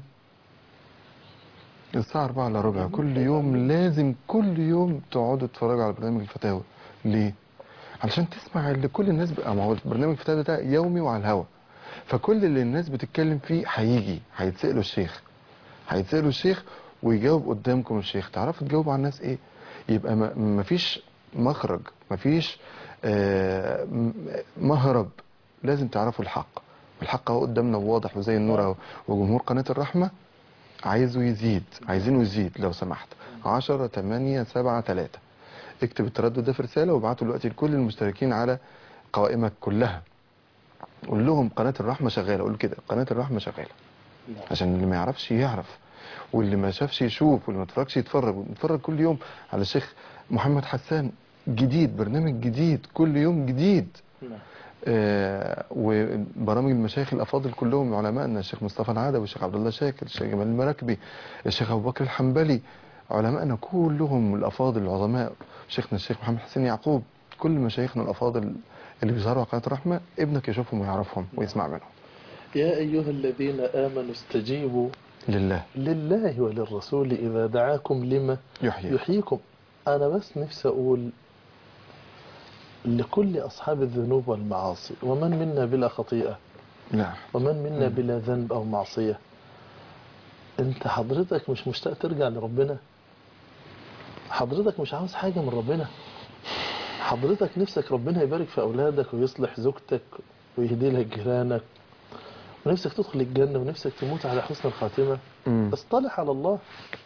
Speaker 2: الساعة أربعة إلا ربع كل يوم. لازم كل يوم تقعدوا تتفرجوا على برنامج الفتاوى. ليه؟ علشان تسمع اللي كل الناس بقى، ما هو برنامج الفتاوى ده يومي وعلى الهوا، فكل اللي الناس بتتكلم فيه هيجي هيتسألوا الشيخ، هيتسألوا الشيخ ويجاوب قدامكم الشيخ، تعرفوا تجاوبوا على الناس ايه. يبقى ما- مفيش مخرج، مفيش آه، م- مهرب، لازم تعرفوا الحق. الحق اهو قدامنا وواضح وزي النور اهو. وجمهور قناة الرحمة عايزه يزيد، عايزينه يزيد لو سمحت. عشرة تمانية سبعة تلاتة اكتب التردد ده في رسالة وابعته دلوقتي لكل المشتركين على قوائمك كلها. قول لهم قناة الرحمة شغالة، قول كده قناة الرحمة شغالة عشان اللي ما يعرفش يعرف. واللي ما شافش يشوف، واللي ما اتفرجش يتفرج، ونتفرج كل يوم على الشيخ محمد حسان جديد، برنامج جديد كل يوم جديد.
Speaker 3: نعم.
Speaker 2: آه وبرامج المشايخ الافاضل كلهم علمائنا، الشيخ مصطفى العدوي، الشيخ عبد الله شاكر، الشيخ جمال المراكبي، الشيخ ابو بكر الحنبلي، علمائنا كلهم الافاضل العظماء، شيخنا الشيخ محمد حسين يعقوب، كل مشايخنا الافاضل اللي بيظهروا على قناه الرحمه ابنك يشوفهم ويعرفهم ويسمع منهم.
Speaker 3: يا أيها الذين آمنوا استجيبوا
Speaker 2: لله
Speaker 3: لله وللرسول إذا دعاكم لما
Speaker 2: يحيي.
Speaker 3: يحييكم. أنا بس نفسي أقول لكل أصحاب الذنوب والمعاصي، ومن منا بلا خطيئة،
Speaker 2: لا
Speaker 3: ومن منا بلا ذنب أو معصية، أنت حضرتك مش مشتاق ترجع لربنا؟ حضرتك مش عاوز حاجة من ربنا؟ حضرتك نفسك ربنا يبارك في أولادك ويصلح زوجتك ويهدي لك جيرانك، ونفسك تدخل الجنة، ونفسك تموت على حسن الخاتمة؟
Speaker 2: مم.
Speaker 3: اصطلح على الله،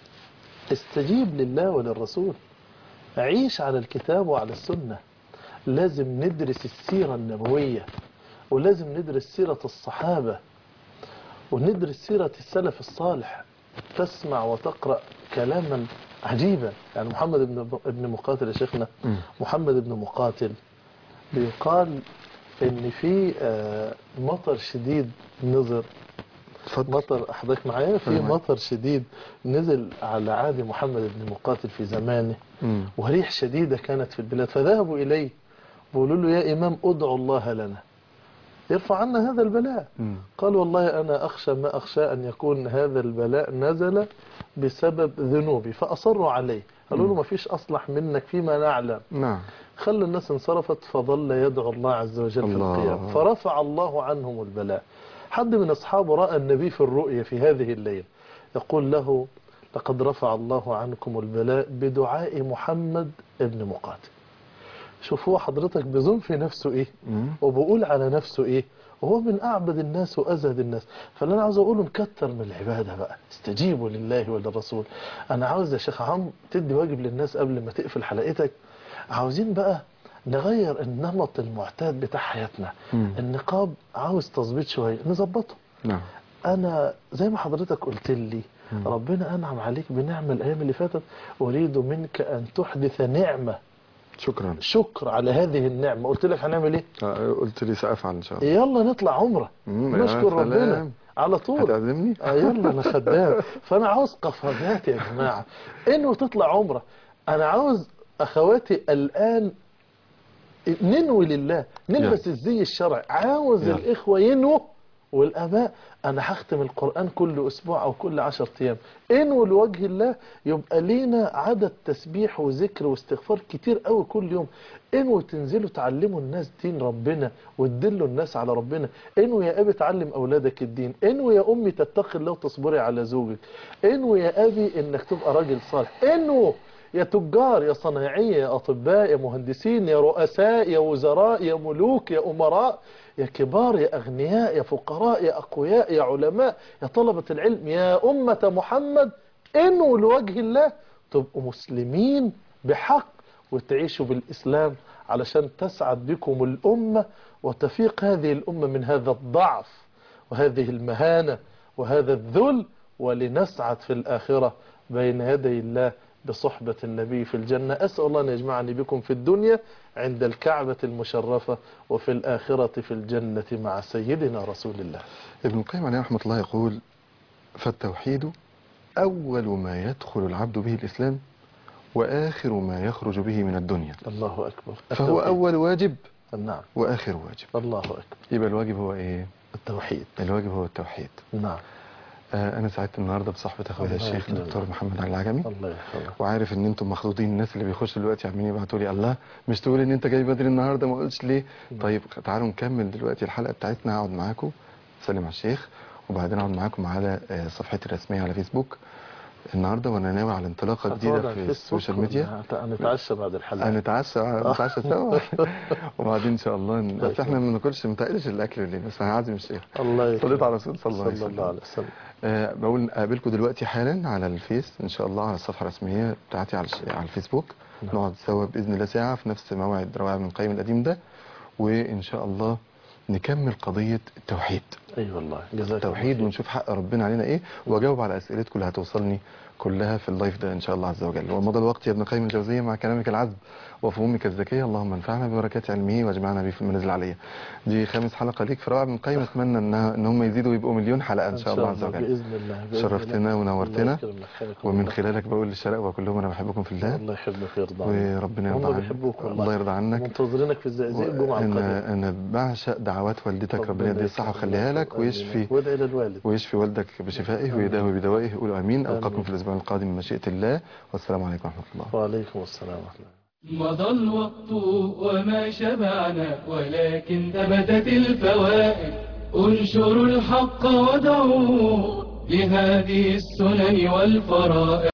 Speaker 3: استجيب لله وللرسول، عيش على الكتاب وعلى السنة. لازم ندرس السيرة النبوية، ولازم ندرس سيرة الصحابة، وندرس سيرة السلف الصالح. تسمع وتقرأ كلاما عجيبا. يعني محمد بن ابن مقاتل يا شيخنا،
Speaker 2: مم.
Speaker 3: محمد بن مقاتل بيقال ان في آه، مطر شديد نزل،
Speaker 2: اتفضل.
Speaker 3: مطر حضرتك معايا، في
Speaker 2: أنا معاك.
Speaker 3: مطر شديد نزل على عهد محمد بن مقاتل في زمانه،
Speaker 2: مم.
Speaker 3: وريح شديدة كانت في البلاد، فذهبوا إليه بيقولوا له يا إمام ادعوا الله لنا يرفع عنا هذا البلاء.
Speaker 2: مم.
Speaker 3: قال والله أنا أخشى ما أخشى أن يكون هذا البلاء نزل بسبب ذنوبي، فأصروا عليه، قالوا له ما فيش أصلح منك فيما نعلم.
Speaker 2: نعم.
Speaker 3: خلى الناس انصرفت، فظل يدعو الله عز وجل في
Speaker 2: الله.
Speaker 3: القيام، فرفع الله عنهم البلاء. حد من أصحابه رأى النبي في الرؤيا في هذه الليل يقول له لقد رفع الله عنكم البلاء بدعاء محمد ابن مقاتل. شوف هو حضرتك بيظن في نفسه ايه،
Speaker 2: مم.
Speaker 3: وبقول على نفسه ايه، وهو من أعبد الناس وأزهد الناس. فاللي أنا عاوز أقوله نكتر من العبادة بقى، استجيبوا لله وللرسول. أنا عاوز يا شيخ عم تدي واجب للناس قبل ما تقفل حلقتك. عاوزين بقى نغير النمط المعتاد بتاع حياتنا.
Speaker 2: مم.
Speaker 3: النقاب عاوز تظبيط شوية، نظبطه.
Speaker 2: نعم.
Speaker 3: أنا زي ما حضرتك قلت لي
Speaker 2: مم.
Speaker 3: ربنا أنعم عليك بنعمة الأيام اللي فاتت، أريد منك أن تحدث نعمة
Speaker 2: شكرا.
Speaker 3: شكر على هذه النعمة. قلت لك هنعمل إيه؟
Speaker 2: آه، قلت لي سأفعل إن شاء الله.
Speaker 3: يلا نطلع عمرة،
Speaker 2: مم، يا
Speaker 3: نشكر
Speaker 2: سلام.
Speaker 3: ربنا على طول.
Speaker 2: هتعزمني؟
Speaker 3: آه يلا أنا خدام. فأنا عاوز قفزات يا جماعة، إنه تطلع عمرة. أنا عاوز أخواتي الآن ننوي لله، نلبس الزي الشرعي. عاوز
Speaker 2: يلا.
Speaker 3: الإخوة ينووا، والآباء أنا هختم القرآن كل أسبوع أو كل عشر أيام، انووا لوجه الله. يبقى لينا عدد تسبيح وذكر واستغفار كتير قوي كل يوم. انووا تنزلوا تعلموا الناس دين ربنا وتدلوا الناس على ربنا. انووا يا أبي تعلم أولادك الدين. انووا يا أمي تتقي الله وتصبري على زوجك. انووا يا أبي إنك تبقى راجل صالح. انووا يا تجار يا صناعية يا أطباء يا مهندسين يا رؤساء يا وزراء يا ملوك يا أمراء يا كبار يا أغنياء يا فقراء يا أقوياء يا علماء يا طلبة العلم يا أمة محمد. إنوا لوجه الله تبقوا مسلمين بحق وتعيشوا بالإسلام علشان تسعد بكم الأمة وتفيق هذه الأمة من هذا الضعف وهذه المهانة وهذا الذل، ولنسعد في الآخرة بين يدي الله بصحبة النبي في الجنة. أسأل الله أن يجمعني بكم في الدنيا عند الكعبة المشرفة، وفي الآخرة في الجنة مع سيدنا رسول الله.
Speaker 2: ابن القيم عليه رحمة الله يقول فالتوحيد أول ما يدخل العبد به الإسلام وآخر ما يخرج به من الدنيا.
Speaker 3: الله أكبر.
Speaker 2: فهو
Speaker 3: التوحيد.
Speaker 2: أول واجب
Speaker 3: نعم.
Speaker 2: وآخر واجب.
Speaker 3: الله أكبر.
Speaker 2: يبقى الواجب هو إيه؟
Speaker 3: التوحيد.
Speaker 2: الواجب هو التوحيد.
Speaker 3: نعم.
Speaker 2: آه أنا سعدت النهاردة بصحبة أخوي
Speaker 3: الله
Speaker 2: الشيخ
Speaker 3: يكرمك.
Speaker 2: الدكتور محمد علي العجمي،
Speaker 3: الله يحفظك.
Speaker 2: وعارف ان انتم مخضوضين. الناس اللي بيخشوا دلوقتي عمالين يبعتوا لي الله مش تقول ان انت جاي بدري النهارده ما قلتش ليه. طيب تعالوا نكمل دلوقتي الحلقه بتاعتنا. هقعد معاكم سلم على الشيخ، وبعدين اقعد معاكم على آه، صفحتي الرسميه على فيسبوك النهارده، وانا ناوي على انطلاقه جديده في السوشيال ميديا.
Speaker 3: نتعشى بعد الحلقة.
Speaker 2: هنتعشى نتعشى سوا وبعدين ان شاء الله ن- بس احنا ما بناكلش ما تقلش الاكل اللي بس هنعزم الشيخ.
Speaker 3: الله يكرمك.
Speaker 2: صليت على الرسول صلى الله عليه
Speaker 3: صلى الله عليه
Speaker 2: وسلم.
Speaker 3: وسلم.
Speaker 2: أه بقول اقابلكم دلوقتي حالا على الفيس ان شاء الله، على الصفحه الرسميه بتاعتي على الش- على الفيسبوك.
Speaker 3: نعم.
Speaker 2: نقعد سوا باذن الله ساعه في نفس موعد روائع من القيم القديم ده، وان شاء الله نكمل قضية التوحيد.
Speaker 3: اي أيوة والله جزاك
Speaker 2: التوحيد ونشوف حق ربنا علينا ايه، واجاوب على اسئلتكم اللي هتوصلني كلها في اللايف ده ان شاء الله عز وجل. ومضى الوقت يا ابن قيم الجوزية مع كلامك العذب وفهومك الذكية، اللهم انفعنا ببركات علمه واجمعنا به في المنازل العليا. دي خامس حلقة ليك في روعة ابن قيم، اتمنى ان ان هم يزيدوا ويبقوا مليون حلقة ان شاء الله عز وجل.
Speaker 3: باذن الله بإذن
Speaker 2: شرفتنا
Speaker 3: الله.
Speaker 2: ونورتنا،
Speaker 3: الله
Speaker 2: ومن خلالك بقول للشرق وكلهم انا بحبكم في الله.
Speaker 3: الله يحبك ويرضى عنك،
Speaker 2: وربنا يرضى
Speaker 3: هم
Speaker 2: عنك.
Speaker 3: بيحبوك والله.
Speaker 2: الله يرضى عنك.
Speaker 3: منتظرينك في الزقازيق الجمعه القادمه.
Speaker 2: انا انا بعشق دعوات والدتك، ربنا يديها الصحة ويخليها لك ويشفي
Speaker 3: وادعي للوالد
Speaker 2: ويشفي والدك بشفائه ويداوي بدوائه. قولوا امين. القاكم في الاسبوع القادم من مشيئة الله، والسلام عليكم ورحمة الله.
Speaker 3: وعليكم السلام ورحمة الله.
Speaker 1: مضى الوقت وما شبعنا ولكن ثبتت الفوائد. انشروا الحق ودعوا لهذه السنن والفرائض.